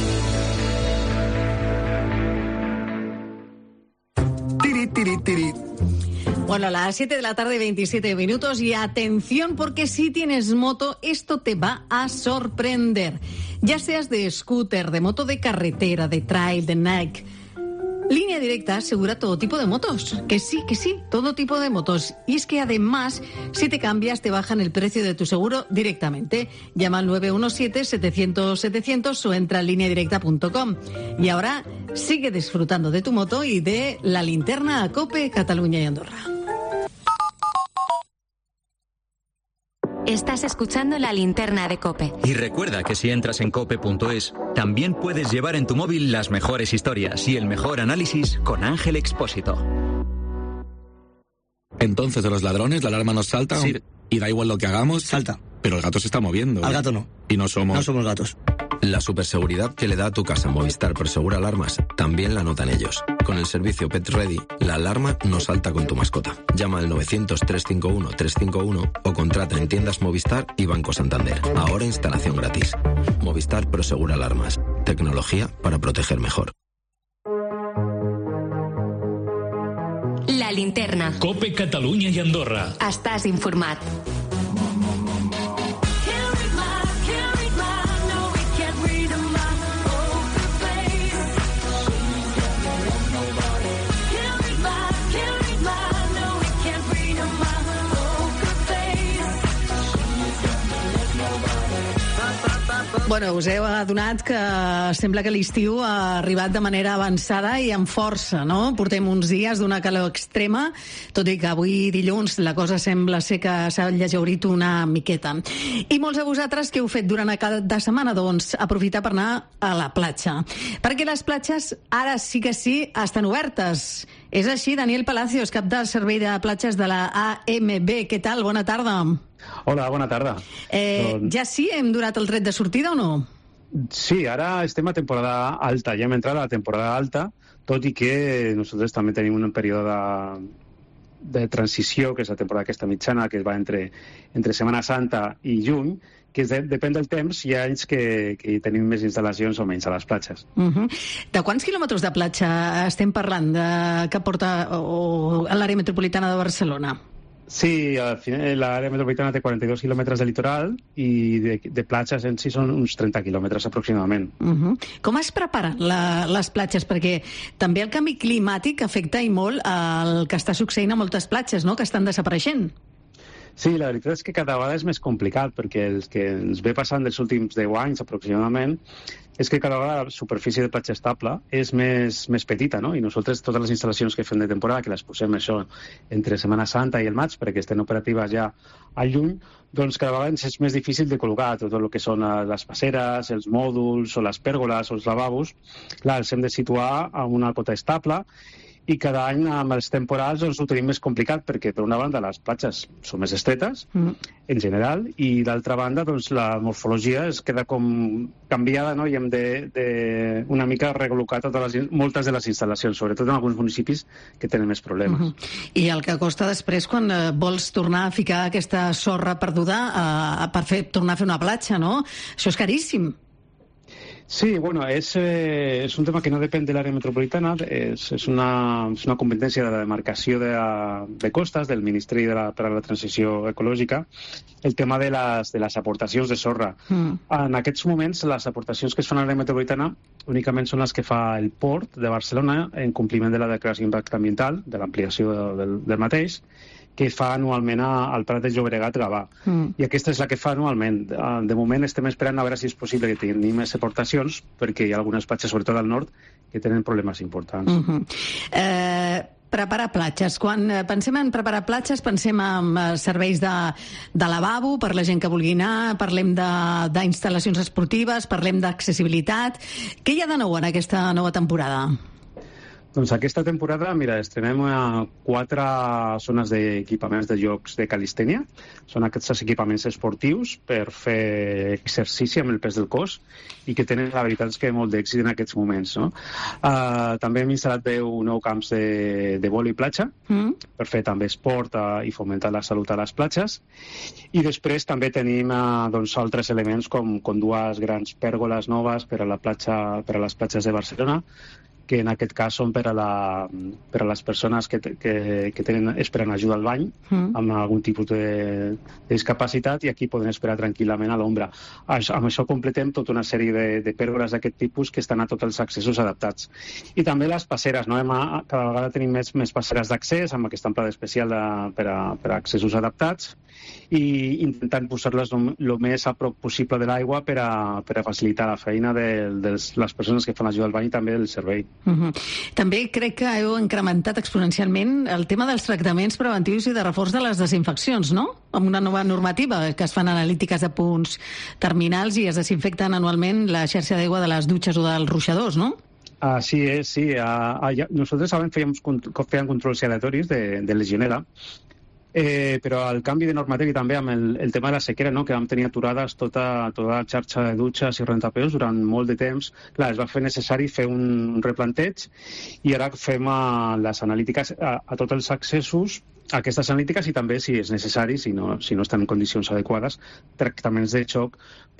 Speaker 1: Bueno, a las 7 de la tarde, 27 minutos, y atención porque si tienes moto, esto te va a sorprender. Ya seas de scooter, de moto de carretera, de trail, de Nike, Línea Directa asegura todo tipo de motos. Que sí, todo tipo de motos. Y es que además, si te cambias, te bajan el precio de tu seguro directamente. Llama al 917-700-700 o entra a lineadirecta.com. Y ahora sigue disfrutando de tu moto y de la linterna a COPE, Cataluña y Andorra.
Speaker 2: Estás escuchando la linterna de COPE.
Speaker 4: Y recuerda que si entras en cope.es, también puedes llevar en tu móvil las mejores historias y el mejor análisis con Ángel Expósito.
Speaker 22: Entonces, de los ladrones, la alarma nos salta. Sí. Y da igual lo que hagamos.
Speaker 23: Salta.
Speaker 22: Pero el gato se está moviendo.
Speaker 23: Al gato no.
Speaker 22: Y no somos
Speaker 23: gatos.
Speaker 24: La superseguridad que le da a tu casa Movistar Prosegura Alarmas también la notan ellos. Con el servicio Pet Ready, la alarma no salta con tu mascota. Llama al 900-351-351 o contrata en tiendas Movistar y Banco Santander. Ahora instalación gratis. Movistar Prosegura Alarmas. Tecnología para proteger mejor.
Speaker 2: La linterna.
Speaker 3: COPE Catalunya i Andorra.
Speaker 2: Estàs informat.
Speaker 1: Bueno, us heu adonat que sembla que l'estiu ha arribat de manera avançada i amb força, no? Portem uns dies d'una calor extrema, tot i que avui dilluns la cosa sembla ser que s'ha llejeurit una miqueta. I molts de vosaltres que heu fet durant cada setmana, doncs, aprofitar per anar a la platja. Perquè les platges ara sí que sí estan obertes. És així, Daniel Palacios, cap del servei de platges de la AMB. Què tal? Bona tarda.
Speaker 6: Hola, bona tarda.
Speaker 1: Ja sí? Hem donat el tret de sortida o no?
Speaker 6: Sí, ara estem a temporada alta. Ja hem entrat a la temporada alta, tot i que nosaltres també tenim un període de transició, que és la temporada aquesta mitjana, que va entre Setmana Santa i juny, que depèn del temps. Hi ha anys que tenim més instal·lacions o menys a les platges.
Speaker 1: De quants quilòmetres de platja estem parlant que porta a l'àrea metropolitana de Barcelona?
Speaker 6: Sí, l'àrea metropolitana té 42 quilòmetres de litoral i de platges en si són uns 30 quilòmetres aproximadament.
Speaker 1: Com es preparen les platges? Perquè també el canvi climàtic afecta i molt el que està succeint a moltes platges, no?, que estan desapareixent.
Speaker 6: Sí, la veritat és que cada vegada és més complicat, perquè el que ens ve passant dels últims 10 anys aproximadament és que cada vegada la superfície de platja estable és més petita, no? I nosaltres totes les instal·lacions que fem de temporada, que les posem això entre Setmana Santa i el maig, perquè estan operatives ja al juny, doncs cada vegada és més difícil de col·locar tot el que són les passeres, els mòduls o les pèrgoles o els lavabos. Clar, els hem de situar a una cota estable, i cada any amb els temporals doncs, ho tenim més complicat, perquè per una banda les platges són més estretes en general, i d'altra banda doncs, la morfologia es queda com canviada, no? I hem de una mica recol·locar moltes de les instal·lacions, sobretot en alguns municipis que tenen més problemes.
Speaker 1: I el que costa després quan vols tornar a ficar aquesta sorra perduda per tornar a fer una platja, no? Això és caríssim.
Speaker 6: Sí, bueno, és un tema que no depèn de l'àrea metropolitana, és una competència de la demarcació de costes del Ministeri per a la Transició Ecològica, el tema de les aportacions de sorra. En aquests moments, les aportacions que es fan a l'àrea metropolitana únicament són les que fa el Port de Barcelona en compliment de la declaració d'impacte ambiental, de l'ampliació del mateix, que fa anualment al Prat de Llobregat-Gavà. I aquesta és la que fa anualment. De moment estem esperant a veure si és possible que tinguin més aportacions, perquè hi ha algunes platges, sobretot al nord, que tenen problemes importants.
Speaker 1: Preparar platges. Quan pensem en preparar platges, pensem en serveis de lavabo per la gent que vulgui anar, parlem d'instal·lacions esportives, parlem d'accessibilitat. Què hi ha de nou en aquesta nova temporada?
Speaker 6: Doncs aquesta temporada, mira, estrenem 4 zones d'equipaments de jocs de calistènia. Són aquests equipaments esportius per fer exercici amb el pes del cos i que tenen, la veritat, és que molt d'èxit en aquests moments, no? També hem instal·lat 10 nous camps de vòlei platja per fer també esport i fomentar la salut a les platges. I després també tenim doncs, altres elements com 2 grans pèrgoles noves per a les platges de Barcelona, que en aquest cas són per a les persones que esperen ajuda al bany amb algun tipus de discapacitat, i aquí poden esperar tranquil·lament a l'ombra. Amb això completem tota una sèrie de pèrgoles d'aquest tipus que estan a tots els accessos adaptats. I també les passeres, no? Cada vegada tenim més passeres d'accés amb aquesta amplada especial per a accessos adaptats, i intentant posar-les el més a prop possible de l'aigua per a facilitar la feina de les persones que fan ajuda al bany i també del servei.
Speaker 1: També crec que heu incrementat exponencialment el tema dels tractaments preventius i de reforç de les desinfeccions, no? Amb una nova normativa, que es fan analítiques de punts terminals i es desinfecten anualment la xarxa d'aigua de les dutxes o dels ruixadors, no?
Speaker 6: Así es, sí. Nosotros abans fèiem controls aleatoris de legionela, però el canvi de normativa i també amb el tema de la sequera, no? Que vam tenir aturades tota la xarxa de dutxes i rentapeus durant molt de temps, clar, es va fer necessari fer un replanteig, i ara fem les analítiques a tots els accessos, aquestes analítiques, i també, si és necessari, si no estan en condicions adequades, tractaments de xoc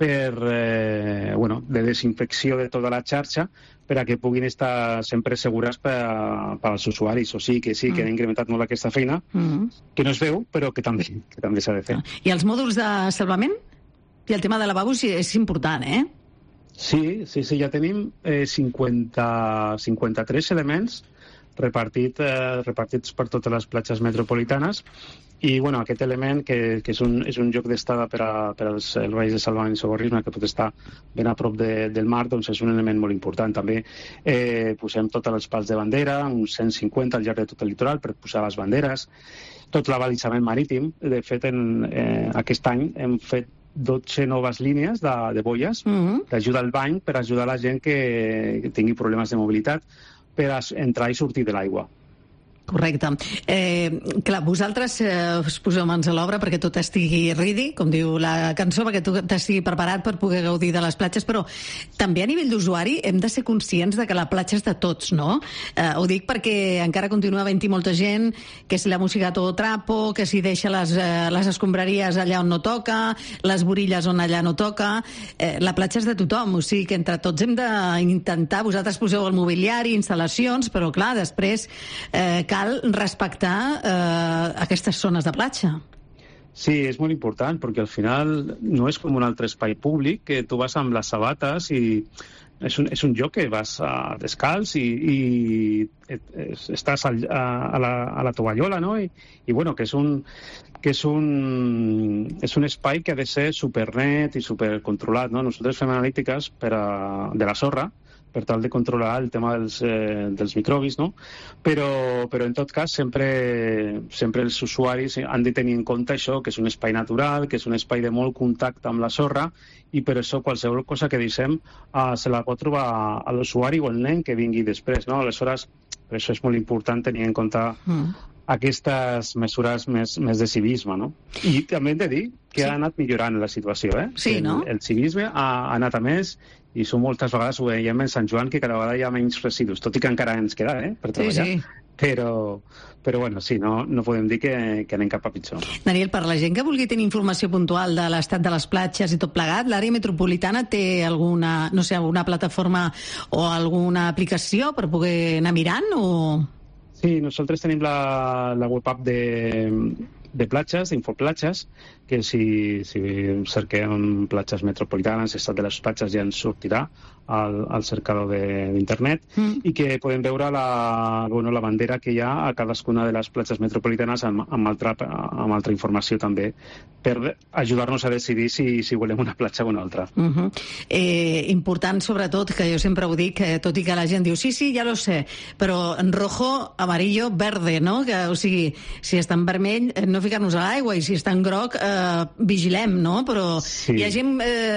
Speaker 6: de desinfecció de tota la xarxa, per a que puguin estar sempre segures per als usuaris. O sigui que sí, que han incrementat molt aquesta feina, que no es veu, però que també s'ha de fer.
Speaker 1: I els mòduls de salvament? I el tema de lavabos és important, eh?
Speaker 6: Sí, ja tenim 53 elements repartits per totes les platges metropolitanes. I bueno, aquest element que és un lloc d'estada per als serveis de salvament i socorrisme, que pot estar ben a prop del mar, doncs és un element molt important. També posem tots els pals de bandera, uns 150 al llarg de tot el litoral per posar les banderes, tot l'abalisament marítim. De fet, aquest any hem fet 12 noves línies de boies d'ajuda al bany per ajudar la gent que tingui problemes de mobilitat per entrar i sortir de l'aigua.
Speaker 1: Correcte. Clar, vosaltres us poseu mans a l'obra perquè tot estigui ready, com diu la cançó, perquè tot estigui preparat per poder gaudir de les platges, però també a nivell d'usuari hem de ser conscients de que la platja és de tots, no? Ho dic perquè encara continua havent-hi molta gent que si la música a todo trapo, que si deixa les escombraries allà on no toca, les borilles on allà no toca. La platja és de tothom, o sigui que entre tots hem d'intentar, vosaltres poseu el mobiliari, instal·lacions, però clar, després cal respectar aquestes zones de platja.
Speaker 6: Sí, és molt important, perquè al final no és com un altre espai públic, que tu vas amb les sabates i és un lloc que vas descalç i estàs a la tovallola, no? I bueno, que és un espai que ha de ser supernet i supercontrolat, no? Nosaltres fem analítiques de la sorra, per tal de controlar el tema dels microbis, no? Però en tot cas sempre els usuaris han de tenir en compte això, que és un espai natural, que és un espai de molt contacte amb la sorra, i per això qualsevol cosa que deixem se la pot trobar a l'usuari o el nen que vingui després, no? Aleshores, per això és molt important tenir en compte aquestes mesures més de civisme, no? I també hem de dir que ha anat millorant la situació,
Speaker 1: Sí, no?
Speaker 6: El civisme ha anat a més, i moltes vegades ho veiem en Sant Joan, que cada vegada hi ha menys residus, tot i que encara ens queda per treballar.
Speaker 1: Sí.
Speaker 6: Però bueno, sí, no podem dir que anem cap a pitjor.
Speaker 1: Daniel, per la gent que vulgui tenir informació puntual de l'estat de les platges i tot plegat, l'àrea metropolitana té alguna plataforma o alguna aplicació per poder anar mirant o...?
Speaker 6: Sí, nosaltres tenim la web app de platges, d'Infoplatges, que si cerquem platges metropolitanes, estat de les platges, ja ens sortirà al cercador d'internet, i que podem veure la bandera que hi ha a cadascuna de les platges metropolitanes amb altra informació també, per ajudar-nos a decidir si volem una platja o una altra.
Speaker 1: Important, sobretot, que jo sempre ho dic, tot i que la gent diu sí, ja lo sé, però en rojo, amarillo, verde, no? O sigui, si està en vermell, no ficar-nos a l'aigua, i si està en groc, vigilem, no? Però hi ha gent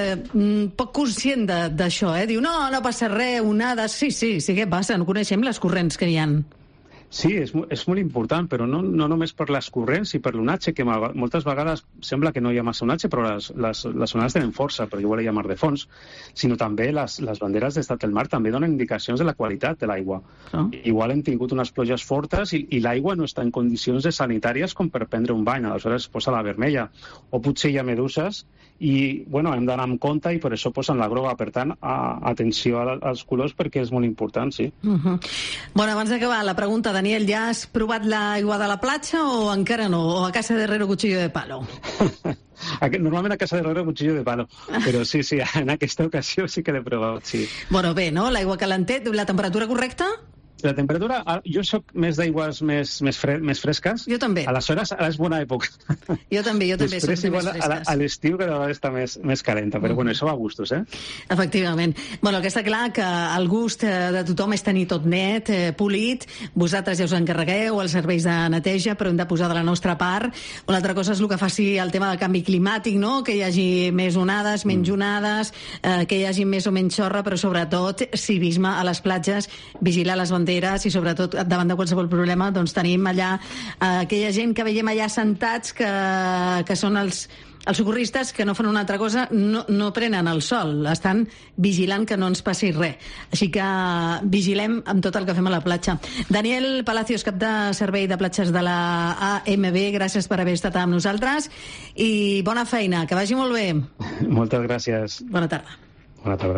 Speaker 1: poc conscient d'això, diu, no passa res, onades, sí, què passa? No coneixem les corrents que hi ha.
Speaker 6: Sí, és molt important, però no només per les corrents i per l'onatge, que moltes vegades sembla que no hi ha massa onatge, però les onades tenen força, perquè igual hi ha mar de fons, sinó també les banderes d'estat del mar també donen indicacions de la qualitat de l'aigua. Igual hem tingut unes pluges fortes i l'aigua no està en condicions sanitàries com per prendre un bany, aleshores es posa la vermella, o potser hi ha meduses, i hem d'anar amb compte i per això posen la groga. Per tant, atenció als colors perquè és molt important, sí.
Speaker 1: Bueno, abans d'acabar la pregunta, Daniel, ja has provat l'aigua de la platja o encara no? O a casa de Herrero cuchillo de palo?
Speaker 6: Normalment a casa de Herrero cuchillo de palo, però sí, en aquesta ocasió sí que l'he provat, sí.
Speaker 1: Bueno, bé, no? L'aigua calentet, la temperatura correcta?
Speaker 6: La temperatura, jo soc més d'aigües més fresques.
Speaker 1: Jo també.
Speaker 6: Aleshores, ara és bona època.
Speaker 1: Jo també
Speaker 6: Després,
Speaker 1: soc més fresques.
Speaker 6: A l'estiu cada vegada està més calenta, però això va a gustos,
Speaker 1: Efectivament. Bueno, que està clar que el gust de tothom és tenir tot net, polit. Vosaltres ja us encarregueu, els serveis de neteja, però hem de posar de la nostra part. Una altra cosa és el que faci el tema del canvi climàtic, no? Que hi hagi més onades, menys onades, que hi hagi més o menys sorra, però sobretot civisme a les platges, vigilar les banderes i sobretot davant de qualsevol problema doncs tenim allà aquella gent que veiem allà sentats que són els socorristes que no fan una altra cosa, no prenen el sol, estan vigilant que no ens passi res. Així que vigilem amb tot el que fem a la platja. Daniel Palacios, cap de servei de platges de la AMB, gràcies per haver estat amb nosaltres i bona feina, que vagi molt bé.
Speaker 6: Moltes gràcies.
Speaker 1: Bona tarda.
Speaker 6: Bona tarda.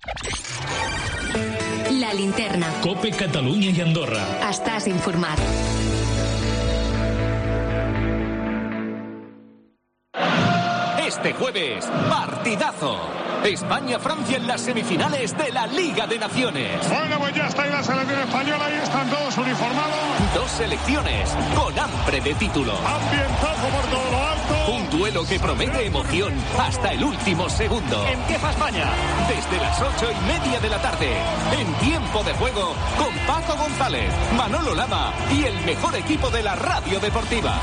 Speaker 2: La linterna.
Speaker 3: COPE Catalunya i Andorra.
Speaker 2: Estàs informat.
Speaker 10: Este jueves, partidazo. España-Francia en las semifinales de la Liga de Naciones.
Speaker 7: Bueno, pues ya está ahí la selección española, ahí están todos uniformados.
Speaker 10: 2 selecciones con hambre de título.
Speaker 7: Ambientazo por todo lo alto.
Speaker 10: Un duelo que promete emoción hasta el último segundo. Empieza España desde las 8:30 de la tarde. En Tiempo de Juego con Paco González, Manolo Lama y el mejor equipo de la radio deportiva.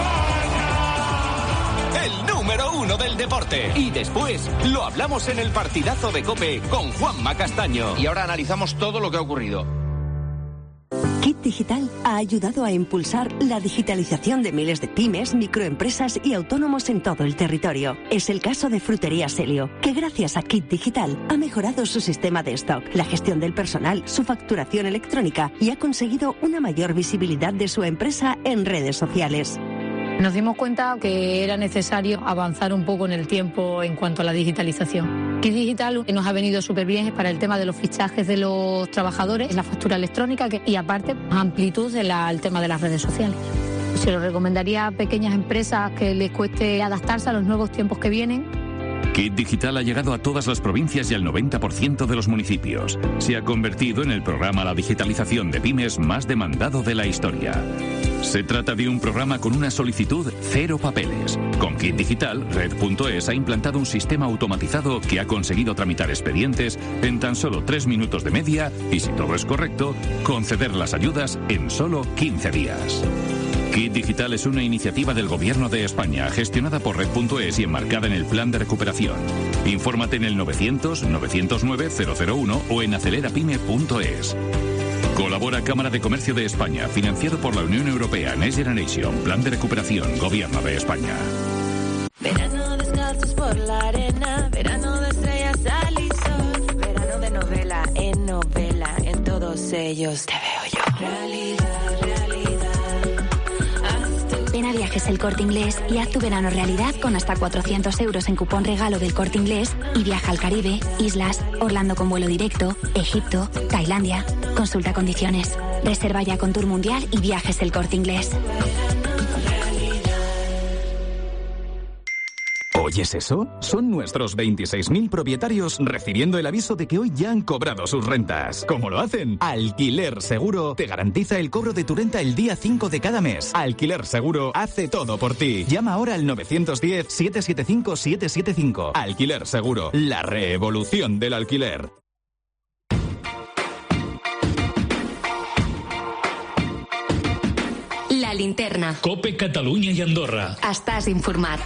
Speaker 10: El número 1 del deporte. Y después lo hablamos en el partidazo de COPE con Juanma Castaño.
Speaker 9: Y ahora analizamos todo lo que ha ocurrido.
Speaker 12: Kit Digital ha ayudado a impulsar la digitalización de miles de pymes, microempresas y autónomos en todo el territorio. Es el caso de Frutería Selio, que gracias a Kit Digital ha mejorado su sistema de stock, la gestión del personal, su facturación electrónica y ha conseguido una mayor visibilidad de su empresa en redes sociales.
Speaker 23: Nos dimos cuenta que era necesario avanzar un poco en el tiempo en cuanto a la digitalización. Kit Digital nos ha venido súper bien para el tema de los fichajes de los trabajadores, la factura electrónica y aparte amplitud del tema de las redes sociales. Se lo recomendaría a pequeñas empresas que les cueste adaptarse a los nuevos tiempos que vienen.
Speaker 3: Kit Digital ha llegado a todas las provincias y al 90% de los municipios. Se ha convertido en el programa La digitalización de pymes más demandado de la historia. Se trata de un programa con una solicitud cero papeles. Con Kit Digital, Red.es ha implantado un sistema automatizado que ha conseguido tramitar expedientes en tan solo 3 minutos de media y, si todo es correcto, conceder las ayudas en solo 15 días. Kit Digital es una iniciativa del Gobierno de España, gestionada por Red.es y enmarcada en el Plan de Recuperación. Infórmate en el 900-909-001 o en acelerapyme.es. Colabora Cámara de Comercio de España, financiado por la Unión Europea, Next Generation, Plan de Recuperación, Gobierno de España.
Speaker 25: Verano descalzos por la arena, verano de estrellas, sal y sol, verano de novela, en todos ellos te veo yo. Realidad, realidad.
Speaker 26: Ven a Viajes El Corte Inglés y haz tu verano realidad con hasta 400 euros en cupón regalo del Corte Inglés y viaja al Caribe, Islas, Orlando con vuelo directo, Egipto, Tailandia. Consulta condiciones. Reserva ya con Tour Mundial y Viajes El Corte Inglés.
Speaker 27: ¿Oyes eso? Son nuestros 26.000 propietarios recibiendo el aviso de que hoy ya han cobrado sus rentas. ¿Cómo lo hacen? Alquiler Seguro te garantiza el cobro de tu renta el día 5 de cada mes. Alquiler Seguro hace todo por ti. Llama ahora al 910-775-775. Alquiler Seguro, la revolución del alquiler.
Speaker 2: La linterna.
Speaker 3: COPE Catalunya i Andorra.
Speaker 2: Estàs informat.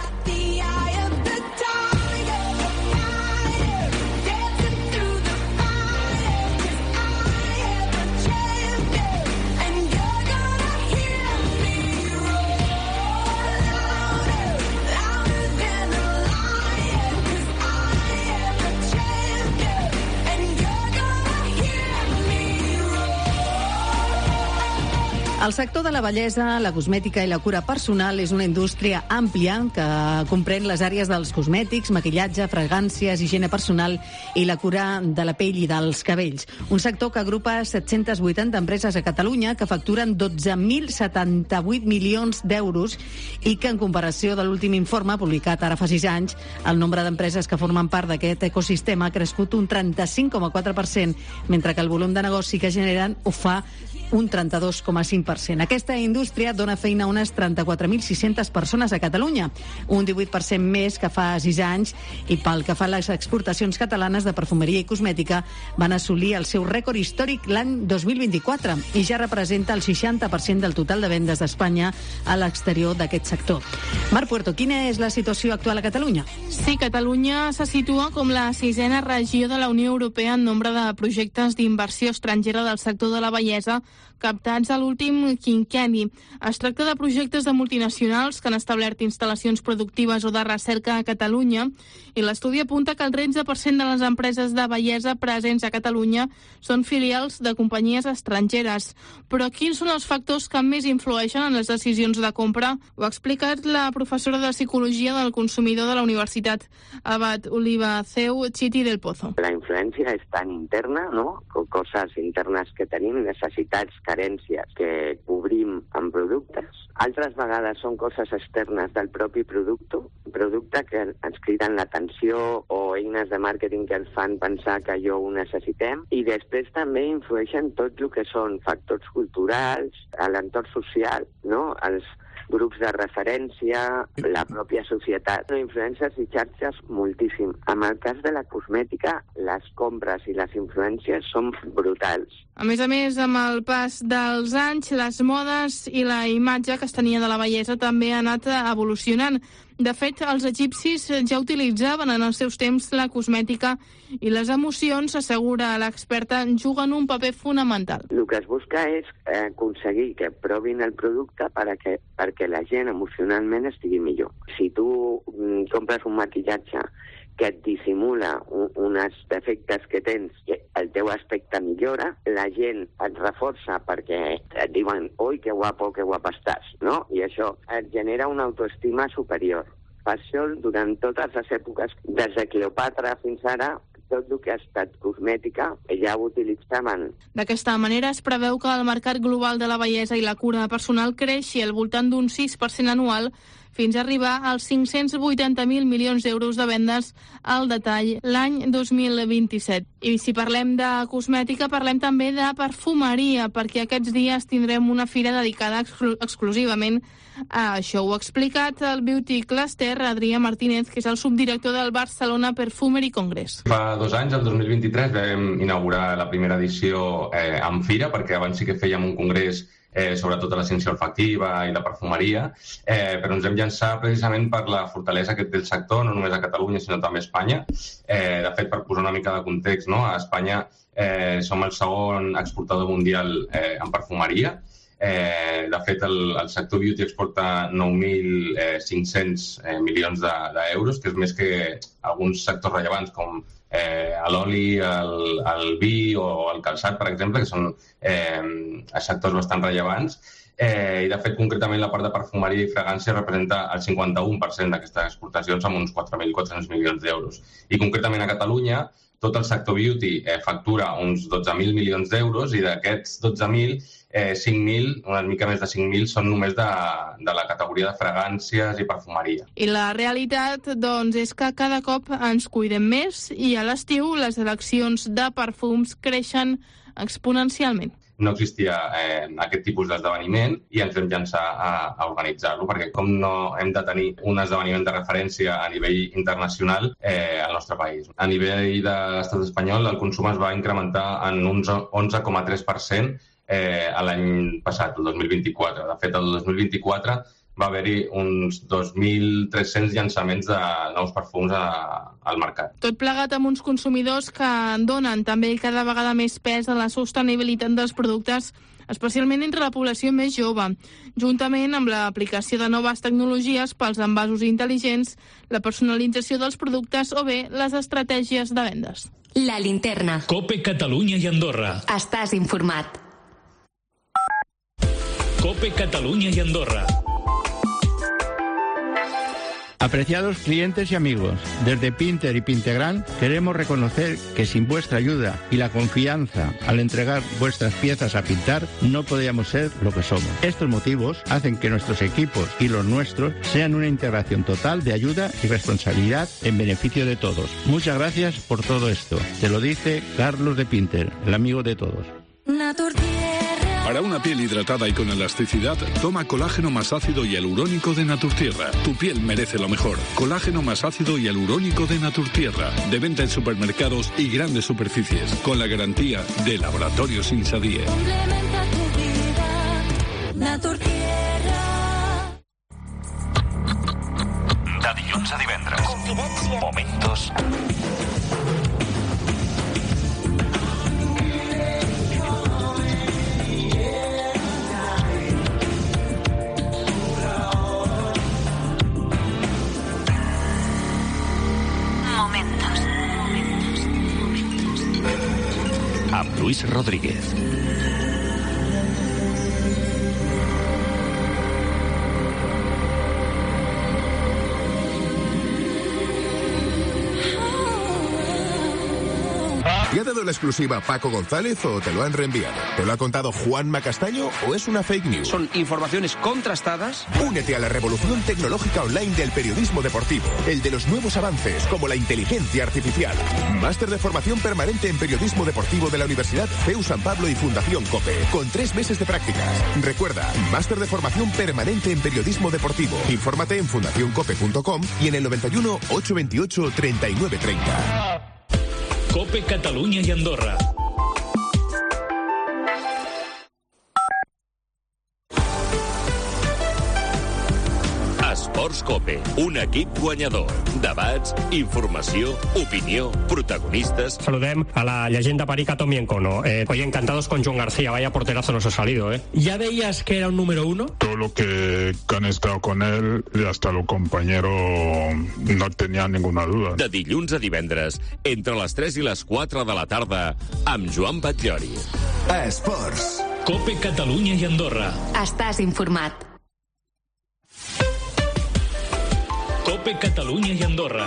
Speaker 1: El sector de la bellesa, la cosmètica i la cura personal és una indústria àmplia que comprèn les àrees dels cosmètics, maquillatge, fragàncies, higiene personal i la cura de la pell i dels cabells. Un sector que agrupa 780 empreses a Catalunya que facturen 12.078 milions d'euros i que, en comparació de l'últim informe publicat ara fa 6 anys, el nombre d'empreses que formen part d'aquest ecosistema ha crescut un 35,4%, mentre que el volum de negoci que generen ho fa un 32,5%. Aquesta indústria dona feina a unes 34.600 persones a Catalunya, un 18% més que fa 6 anys, i pel que fa a les exportacions catalanes de perfumeria i cosmètica van assolir el seu rècord històric l'any 2024 i ja representa el 60% del total de vendes d'Espanya a l'exterior d'aquest sector. Marc Puerto, quina és la situació actual a Catalunya?
Speaker 28: Sí, Catalunya se situa com la 6ª regió de la Unió Europea en nombre de projectes d'inversió estrangera del sector de la bellesa captats a l'últim quinquenni. Es tracta de projectes de multinacionals que han establert instal·lacions productives o de recerca a Catalunya i l'estudi apunta que el 13% de les empreses de bellesa presents a Catalunya són filials de companyies estrangeres. Però quins són els factors que més influeixen en les decisions de compra? Ho ha explicat la professora de Psicologia del Consumidor de la Universitat Abad Oliva Ceu, Chiti del Pozo.
Speaker 29: La influència és tan interna, no? Coses internes que tenim, necessitats, carències que cobrim amb productes. Altres vegades són coses externes del propi producte producte que ens criden l'atenció o eines de màrqueting que ens fan pensar que allò ho necessitem. I després també influeixen tot el que són factors culturals, l'entorn social, no? Els grups de referència, la pròpia societat. Influències i xarxes moltíssim. En el cas de la cosmètica, les compres i les influències són brutals.
Speaker 28: A més, amb el pas dels anys, les modes i la imatge que es tenia de la bellesa també ha anat evolucionant. De fet, els egipcis ja utilitzaven en els seus temps la cosmètica i les emocions, assegura l'experta, juguen un paper fonamental.
Speaker 29: El que es busca és aconseguir que provin el producte perquè la gent emocionalment estigui millor. Si tu compres un maquillatge que et dissimula uns defectes que tens i el teu aspecte millora, la gent et reforça perquè et diuen «Ui, que guapo, que guapa estàs», no? I això et genera una autoestima superior. Per això, durant totes les èpoques, des de Cleopatra fins ara, tot el que ha estat cosmètica ja ho utilitzaven.
Speaker 28: D'aquesta manera es preveu que el mercat global de la bellesa i la cura personal creixi al voltant d'un 6% anual fins a arribar als 580.000 milions d'euros de vendes al detall l'any 2027. I si parlem de cosmètica, parlem també de perfumeria, perquè aquests dies tindrem una fira dedicada exclusivament a això. Ho ha explicat el Beauty Cluster Adrià Martínez, que és el subdirector del Barcelona Perfumery Congress.
Speaker 8: Fa 2 anys, el 2023, vam inaugurar la primera edició amb fira, perquè abans sí que fèiem un congrés sobre tota la ciència olfactiva i la perfumeria, però ens hem llançat precisament per la fortalesa que té el sector, no només a Catalunya, sinó també a Espanya. De fet, per posar una mica de context, no? A Espanya som el segon exportador mundial en perfumeria. De fet, el sector beauty exporta 9.500 milions d'euros, que és més que alguns sectors rellevants com l'oli, el vi o el calçat, per exemple, que són sectors bastant rellevants. I, de fet, concretament, la part de perfumeria i fragància representa el 51% d'aquestes exportacions amb uns 4.400 milions d'euros. I, concretament, a Catalunya, tot el sector beauty factura uns 12.000 milions d'euros i d'aquests 12.000, 5.000, una mica més de 5.000, són només de la categoria de fragàncies i perfumeria.
Speaker 28: I la realitat, doncs, és que cada cop ens cuidem més i a l'estiu les eleccions de perfums creixen exponencialment.
Speaker 8: No existia aquest tipus d'esdeveniment i ens vam llançar a organitzar-lo, perquè com no hem de tenir un esdeveniment de referència a nivell internacional al nostre país. A nivell de l'estat espanyol, el consum es va incrementar en un 11,3% l'any passat, el 2024. De fet, el 2024 va haver-hi uns 2.300 llançaments de nous perfums al mercat.
Speaker 28: Tot plegat amb uns consumidors que donen també cada vegada més pes a la sostenibilitat dels productes, especialment entre la població més jove, juntament amb l'aplicació de noves tecnologies pels envasos intel·ligents, la personalització dels productes o bé les estratègies de vendes.
Speaker 2: La Linterna.
Speaker 11: COPE Catalunya i Andorra.
Speaker 2: Estàs informat.
Speaker 11: COPE Catalunya y Andorra.
Speaker 13: Apreciados clientes y amigos, desde Pinter y Pintegran queremos reconocer que sin vuestra ayuda y la confianza al entregar vuestras piezas a pintar no podríamos ser lo que somos. Estos motivos hacen que nuestros equipos y los nuestros sean una integración total de ayuda y responsabilidad en beneficio de todos. Muchas gracias por todo esto. Te lo dice Carlos de Pinter, el amigo de todos.
Speaker 15: Para una piel hidratada y con elasticidad, toma colágeno más ácido y hialurónico de Naturtierra. Tu piel merece lo mejor. Colágeno más ácido y hialurónico de Naturtierra. De venta en supermercados y grandes superficies. Con la garantía de Laboratorios Insadie.
Speaker 14: Complementa tu vida. Naturtierra.
Speaker 3: De dilluns a divendres.
Speaker 14: Confidència.
Speaker 3: Momentos amb Luis Rodríguez.
Speaker 4: ¿Te ha dado la exclusiva Paco González o te lo han reenviado? ¿Te lo ha contado Juanma Castaño o es una fake news?
Speaker 9: Son informaciones contrastadas.
Speaker 4: Únete a la revolución tecnológica online del periodismo deportivo, el de los nuevos avances como la inteligencia artificial. Máster de formación permanente en periodismo deportivo de la Universidad CEU San Pablo y Fundación COPE, con 3 meses de prácticas. Recuerda, máster de formación permanente en periodismo deportivo. Infórmate en fundacioncope.com y en el 91 828 3930.
Speaker 11: COPE Catalunya i Andorra.
Speaker 5: Esports COPE, un equip guanyador. Debats, informació, opinió, protagonistas.
Speaker 16: Saludem a la leyenda parica Tommy Encono. Hoy encantados con John García, vaya porterazo nos ha salido. ¿Ya veías que era un número 1?
Speaker 17: Todo lo que han estado con él y hasta los compañeros no tenían ninguna duda.
Speaker 5: De dilluns a divendres, entre les 3 i les 4 de la tarda, amb Joan Batllori.
Speaker 27: Esports.
Speaker 11: COPE Catalunya i Andorra.
Speaker 2: Estàs informat.
Speaker 11: COPE Catalunya i Andorra.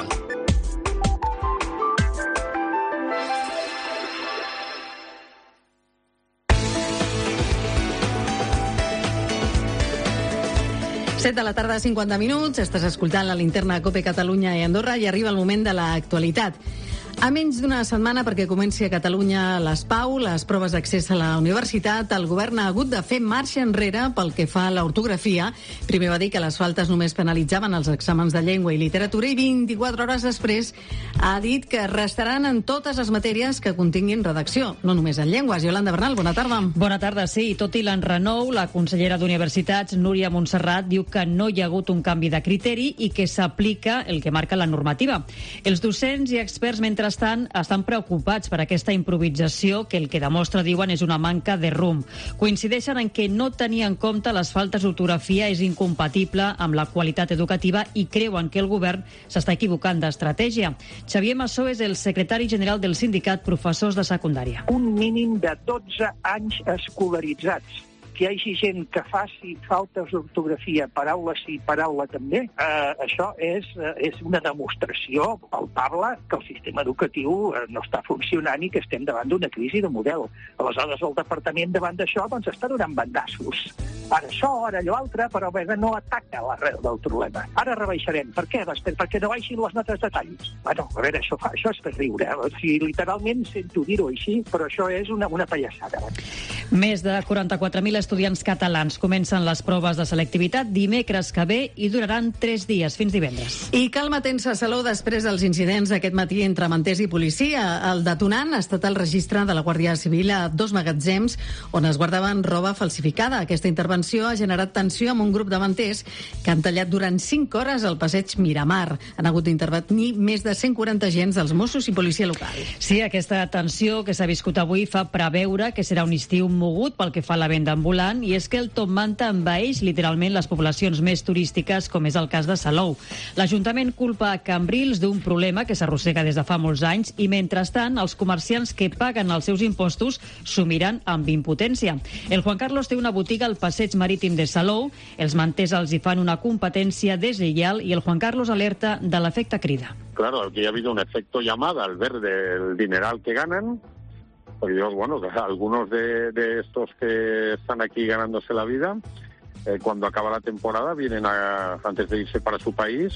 Speaker 1: Set de la tarda, 50 minuts. Estàs escoltant la linterna COPE Catalunya i Andorra i arriba el moment de l'actualitat. A menys d'una setmana perquè comenci a Catalunya l'ESPAU, les proves d'accés a la universitat, el govern ha hagut de fer marxa enrere pel que fa a l'ortografia. Primer va dir que les faltes només penalitzaven els exàmens de llengua i literatura i 24 hores després ha dit que restaran en totes les matèries que continguin redacció, no només en llengües. Iolanda Bernal, bona tarda.
Speaker 18: Bona tarda, sí. Tot i l'enrenou, la consellera d'Universitats, Núria Montserrat, diu que no hi ha hagut un canvi de criteri i que s'aplica el que marca la normativa. Els docents i experts, mentrestant, estan preocupats per aquesta improvisació que el que demostra, diuen, és una manca de rumb. Coincideixen en que no tenir en compte les faltes d'ortografia és incompatible amb la qualitat educativa i creuen que el govern s'està equivocant d'estratègia. Xavier Massó és el secretari general del sindicat Professors de Secundària.
Speaker 19: Un mínim de 12 anys escolaritzats. Que hi hagi gent que faci faltes d'ortografia, paraula sí, paraula també, això és una demostració palpable que el sistema educatiu no està funcionant i que estem davant d'una crisi de model. Aleshores, el departament davant d'això està donant bandassos. Ara això, ara allò altre, però no ataca l'arrel del problema. Ara rebaixarem. Per què? Perquè no baixin les notes de tall. Bueno, a veure, això és per riure. O sigui, literalment sento dir-ho així, però això és una pallassada.
Speaker 18: Més de 44.000 estudiants catalans comencen les proves de selectivitat dimecres que ve i duraran 3 dies, fins divendres.
Speaker 1: I calma tensa a Salou després dels incidents aquest matí entre manters i policia. El detonant ha estat el registre de la Guàrdia Civil a 2 magatzems on es guardaven roba falsificada. Aquesta intervenció ha generat tensió amb un grup de manters que han tallat durant 5 hores el passeig Miramar. Han hagut d'intervenir més de 140 agents dels Mossos i policia local.
Speaker 18: Sí, aquesta tensió que s'ha viscut avui fa preveure que serà un estiu mogut pel que fa a la venda ambulant i és que el top manta envaeix literalment les poblacions més turístiques, com és el cas de Salou. L'Ajuntament culpa a Cambrils d'un problema que s'arrossega des de fa molts anys i, mentrestant, els comerciants que paguen els seus impostos s'ho miren amb impotència. El Juan Carlos té una botiga al passeig marítim de Salou, els manters els hi fan una competència deslleial i el Juan Carlos alerta de l'efecte crida.
Speaker 20: Claro, aquí ha habido un efecto llamada al ver del dineral que ganan. Porque yo, bueno, algunos de estos que están aquí ganándose la vida, cuando acaba la temporada, vienen antes de irse para su país,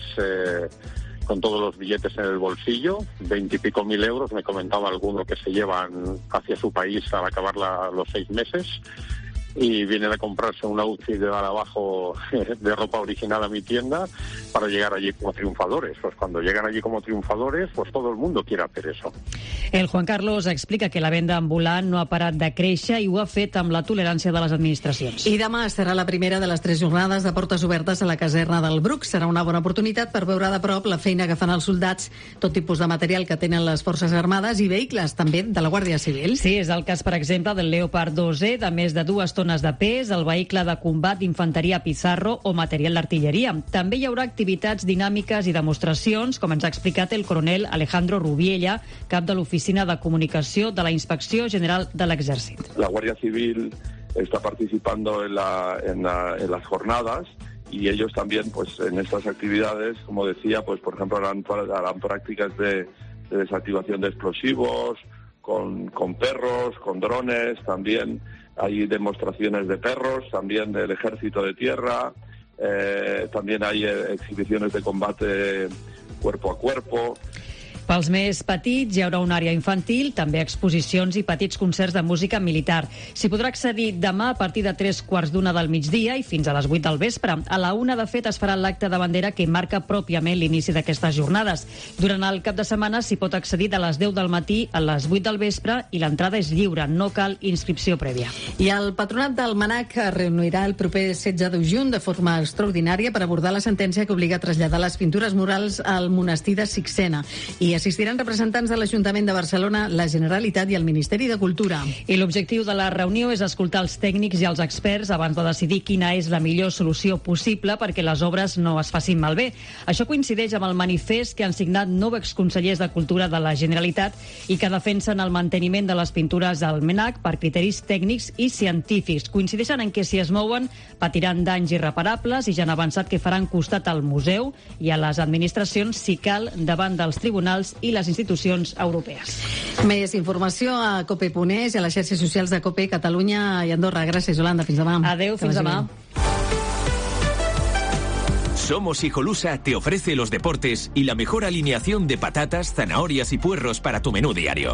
Speaker 20: con todos los billetes en el bolsillo, 20 y pico mil euros, me comentaba alguno que se llevan hacia su país al acabar los 6 meses. Y vienen a comprarse un outfit de dar abajo de ropa original a mi tienda para llegar allí como triunfadores. Pues cuando llegan allí como triunfadores, pues todo el mundo quiere hacer eso.
Speaker 18: El Juan Carlos explica que la venda ambulant no ha parat de créixer i ho ha fet amb la tolerància de les administracions.
Speaker 1: I demà serà la primera de les 3 jornades de portes obertes a la caserna del Bruc. Serà una bona oportunitat per veure de prop la feina que fan els soldats, tot tipus de material que tenen les Forces Armades i vehicles també de la Guàrdia Civil.
Speaker 18: Sí, és el cas, per exemple, del Leopard 2E, de més de 2 tones de pes, el vehicle de combat d'infanteria Pizarro o material d'artilleria. També hi haurà activitats dinàmiques i demostracions, com ens ha explicat el coronel Alejandro Rubiella, cap de l'Oficina de Comunicació de la Inspecció General de l'Exèrcit.
Speaker 21: La Guardia Civil está participando en las jornadas y ellos también, pues, en estas actividades, como decía, pues, por ejemplo, harán prácticas de desactivación de explosivos, con perros, con drones, también hay demostraciones de perros, también del ejército de tierra, también hay exhibiciones de combate cuerpo a cuerpo.
Speaker 18: Pels més petits hi haurà una àrea infantil, també exposicions i petits concerts de música militar. S'hi podrà accedir demà a partir de 3:15 del migdia i fins a les 8 del vespre. A la 1, de fet, es farà l'acte de bandera que marca pròpiament l'inici d'aquestes jornades. Durant el cap de setmana s'hi pot accedir de les 10 del matí a les 8 del vespre i l'entrada és lliure, no cal inscripció prèvia.
Speaker 1: I el patronat del MNAC es reunirà el proper 16 de juny de forma extraordinària per abordar la sentència que obliga a traslladar les pintures murals al monestir de Sixena. I assistiran representants de l'Ajuntament de Barcelona, la Generalitat i el Ministeri de Cultura.
Speaker 18: I l'objectiu de la reunió és escoltar els tècnics i els experts abans de decidir quina és la millor solució possible perquè les obres no es facin malbé. Això coincideix amb el manifest que han signat 9 exconsellers de Cultura de la Generalitat i que defensen el manteniment de les pintures al MNAC per criteris tècnics i científics. Coincideixen en què si es mouen patiran danys irreparables i ja han avançat que faran costat al museu i a les administracions si cal davant dels tribunals i les institucions europees.
Speaker 1: Més informació a COPE.es i a les xarxes socials de COPE, Catalunya i Andorra. Gràcies, Yolanda. Fins demà.
Speaker 18: Adeu, fins demà.
Speaker 27: Somos Hijolusa te ofrece los deportes y la mejor alineación de patatas, zanahorias y puerros para tu menú diario.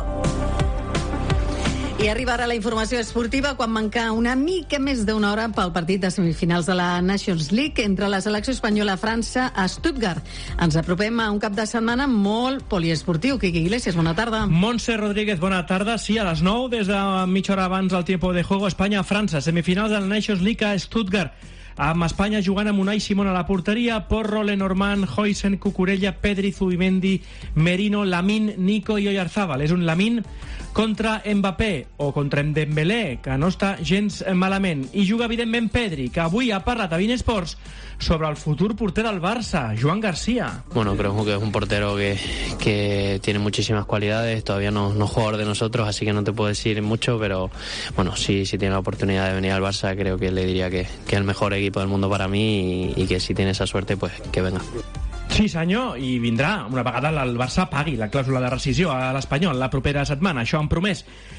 Speaker 1: I arriba ara la informació esportiva quan manca una mica més d'una hora pel partit de semifinals de la Nations League entre la selecció espanyola a França a Stuttgart. Ens apropem a un cap de setmana molt poliesportiu. Quique Iglesias, bona tarda.
Speaker 6: Montse Rodríguez, bona tarda. Sí, a les 9, des de mitja hora abans del tiempo de juego, Espanya-França, semifinals de la Nations League a Stuttgart. Amb Espanya jugant amb Unai Simón a la porteria, Porro, Lenormand, Huijsen, Cucurella, Pedri, Zubimendi, Merino, Lamine, Nico i Oyarzábal. És un Lamine contra Mbappé o contra Dembélé, que no està gens malament. I juga, evidentment, Pedri, que avui ha parlat a Bein Sports sobre el futur porter del Barça, Joan García.
Speaker 7: Bueno, creo que es un portero que tiene muchísimas cualidades, todavía no es jugador de nosotros, así que no te puedo decir mucho, pero bueno, si tiene la oportunidad de venir al Barça, creo que le diría que es el mejor equipo del mundo para mí y que si tiene esa suerte, pues que venga.
Speaker 6: Sí, senyor, i vindrà una vegada el Barça pagui la clàusula de rescisió a l'Espanyol la propera setmana, això han promès.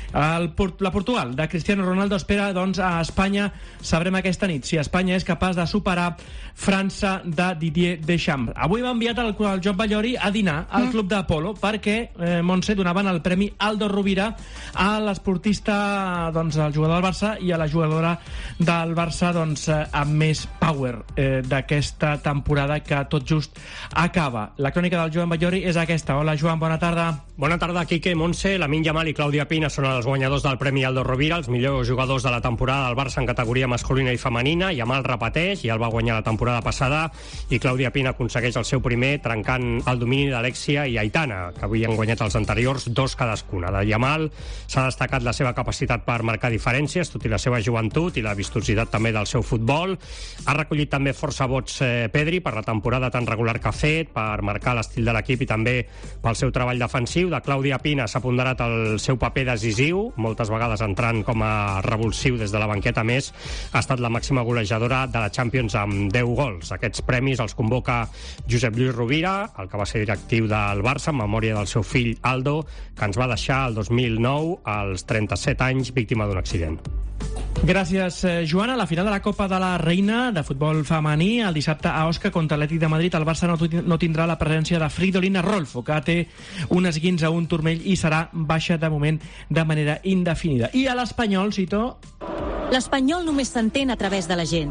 Speaker 6: La Portugal de Cristiano Ronaldo espera doncs a Espanya. Sabrem aquesta nit si Espanya és capaç de superar França de Didier Deschamps. Avui m'ha enviat el Joan Ballori a dinar al Club d'Apolo perquè Montse donaven el Premi Aldo Rovira a l'esportista, doncs, al jugador del Barça i a la jugadora del Barça doncs, amb més power d'aquesta temporada que tot just acaba. La crònica del Joan Ballori és aquesta. Hola, Joan, bona tarda.
Speaker 16: Bona tarda, Quique, Montse. Lamine Yamal i Clàudia Pina són els guanyadors del Premi Aldo Rovira, els millors jugadors de la temporada del Barça en categoria masculina i femenina. Yamal repeteix, ja el va guanyar la temporada passada, i Clàudia Pina aconsegueix el seu primer trencant el domini d'Alexia i Aitana, que avui han guanyat els anteriors 2 cadascuna. De Yamal s'ha destacat la seva capacitat per marcar diferències, tot i la seva joventut i la vistositat també del seu futbol. Ha recollit també força vots Pedri per la temporada tan regular que ha fet, per marcar l'estil de l'equip i també pel seu treball defensiu. De Clàudia Pina s'ha ponderat el seu paper decisiu, moltes vegades entrant com a revulsiu des de la banqueta. Més, ha estat la màxima golejadora de la Champions amb 10 gols. Aquests premis els convoca Josep Lluís Rovira, el que va ser directiu del Barça en memòria del seu fill Aldo, que ens va deixar el 2009 als 37 anys víctima d'un accident.
Speaker 6: Gràcies, Joana. La final de la Copa de la Reina de futbol femení el dissabte a Osca contra l'Atlètic de Madrid. El Barça no tindrà la presència de Fridolina Rolfo, que té un esguins a un turmell i serà baixa de moment de manera indefinida. I a l'Espanyol, Cito...
Speaker 10: L'Espanyol només s'entén a través de la gent.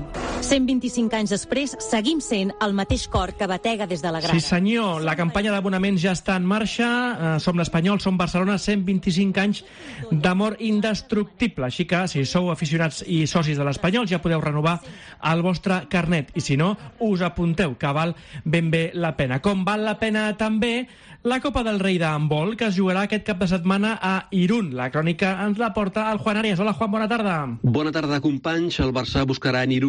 Speaker 10: 125 anys després, seguim sent el mateix cor que batega des de la grada.
Speaker 6: Sí, senyor. La campanya d'abonaments ja està en marxa. Som l'Espanyol, som Barcelona, 125 anys d'amor indestructible. Així que, si sou aficionats i socis de l'Espanyol, ja podeu renovar el vostre carnet. I si no, us apunteu, que val ben bé la pena. Com val la pena també la Copa del Rei d'handbol, que es jugarà aquest cap de setmana a Irún. La crònica ens la porta el Juan Arias. Hola, Juan, bona tarda.
Speaker 12: Bona tarda, companys. El Barça buscarà en Irún la seva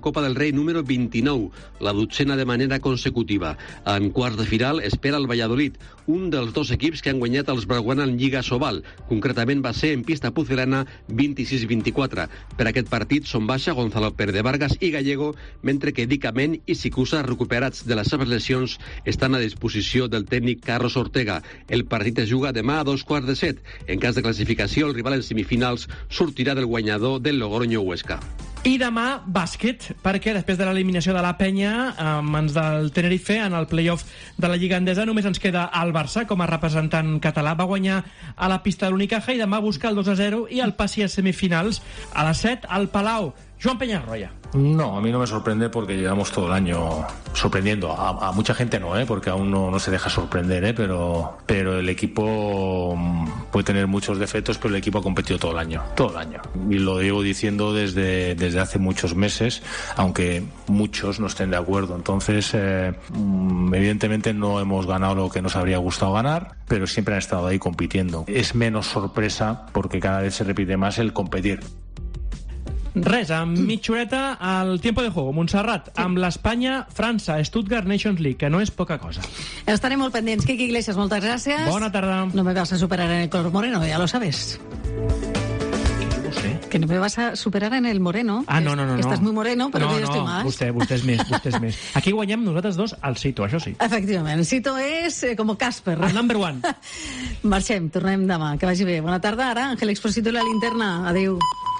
Speaker 8: Copa del Rei número 29, la 12ª de manera consecutiva. En quarts de final espera el Valladolid, un dels dos equips que han guanyat els Blaugrana en Lliga Sobal. Concretament va ser en pista pucelana 26-24. Per aquest partit són baixa Gonzalo Pérez de Vargas i Gallego, mentre que Dicament i Sicusa, recuperats de les seves lesions, estan a disposició del tècnic Carlos Ortega. El partit es juga demà a 2:15. En cas de classificació, el rival en semifinals sortirà del guanyador del Logroño-Huesca.
Speaker 6: I demà, bàsquet, perquè després de l'eliminació de la Penya en mans del Tenerife en el play-off de la Lliga Endesa, només ens queda el Barça com a representant català. Va guanyar a la pista de l'Unicaja i demà busca el 2-0 i el passi a semifinals a les 7 al Palau. Joan Peñarroya.
Speaker 12: No, a mí no me sorprende porque llevamos todo el año sorprendiendo. A mucha gente no, porque aún no se deja sorprender, pero el equipo puede tener muchos defectos, pero el equipo ha competido todo el año. Y lo llevo diciendo desde hace muchos meses, aunque muchos no estén de acuerdo. Entonces, evidentemente no hemos ganado lo que nos habría gustado ganar, pero siempre han estado ahí compitiendo. Es menos sorpresa porque cada vez se repite más el competir.
Speaker 6: Res, amb mitja horeta al tiempo de juego. Montserrat, amb l'Espanya, França, Stuttgart Nations League, que no és poca cosa.
Speaker 1: Estarem molt pendents. Quique Iglesias, moltes gràcies.
Speaker 6: Bona tarda.
Speaker 1: No me vas a superar en el color moreno, ya lo sabes.
Speaker 6: No sé.
Speaker 1: Que no me vas a superar en el moreno.
Speaker 6: No.
Speaker 1: Estàs muy moreno, però jo estic más.
Speaker 6: Vostè és més. Aquí guanyem nosaltres dos al Sito, això sí.
Speaker 1: Efectivament. Sito és com Casper.
Speaker 6: El number one.
Speaker 1: Marxem, tornem demà. Que vagi bé. Bona tarda. Ara, Àngel Expósito i la linterna. Adéu.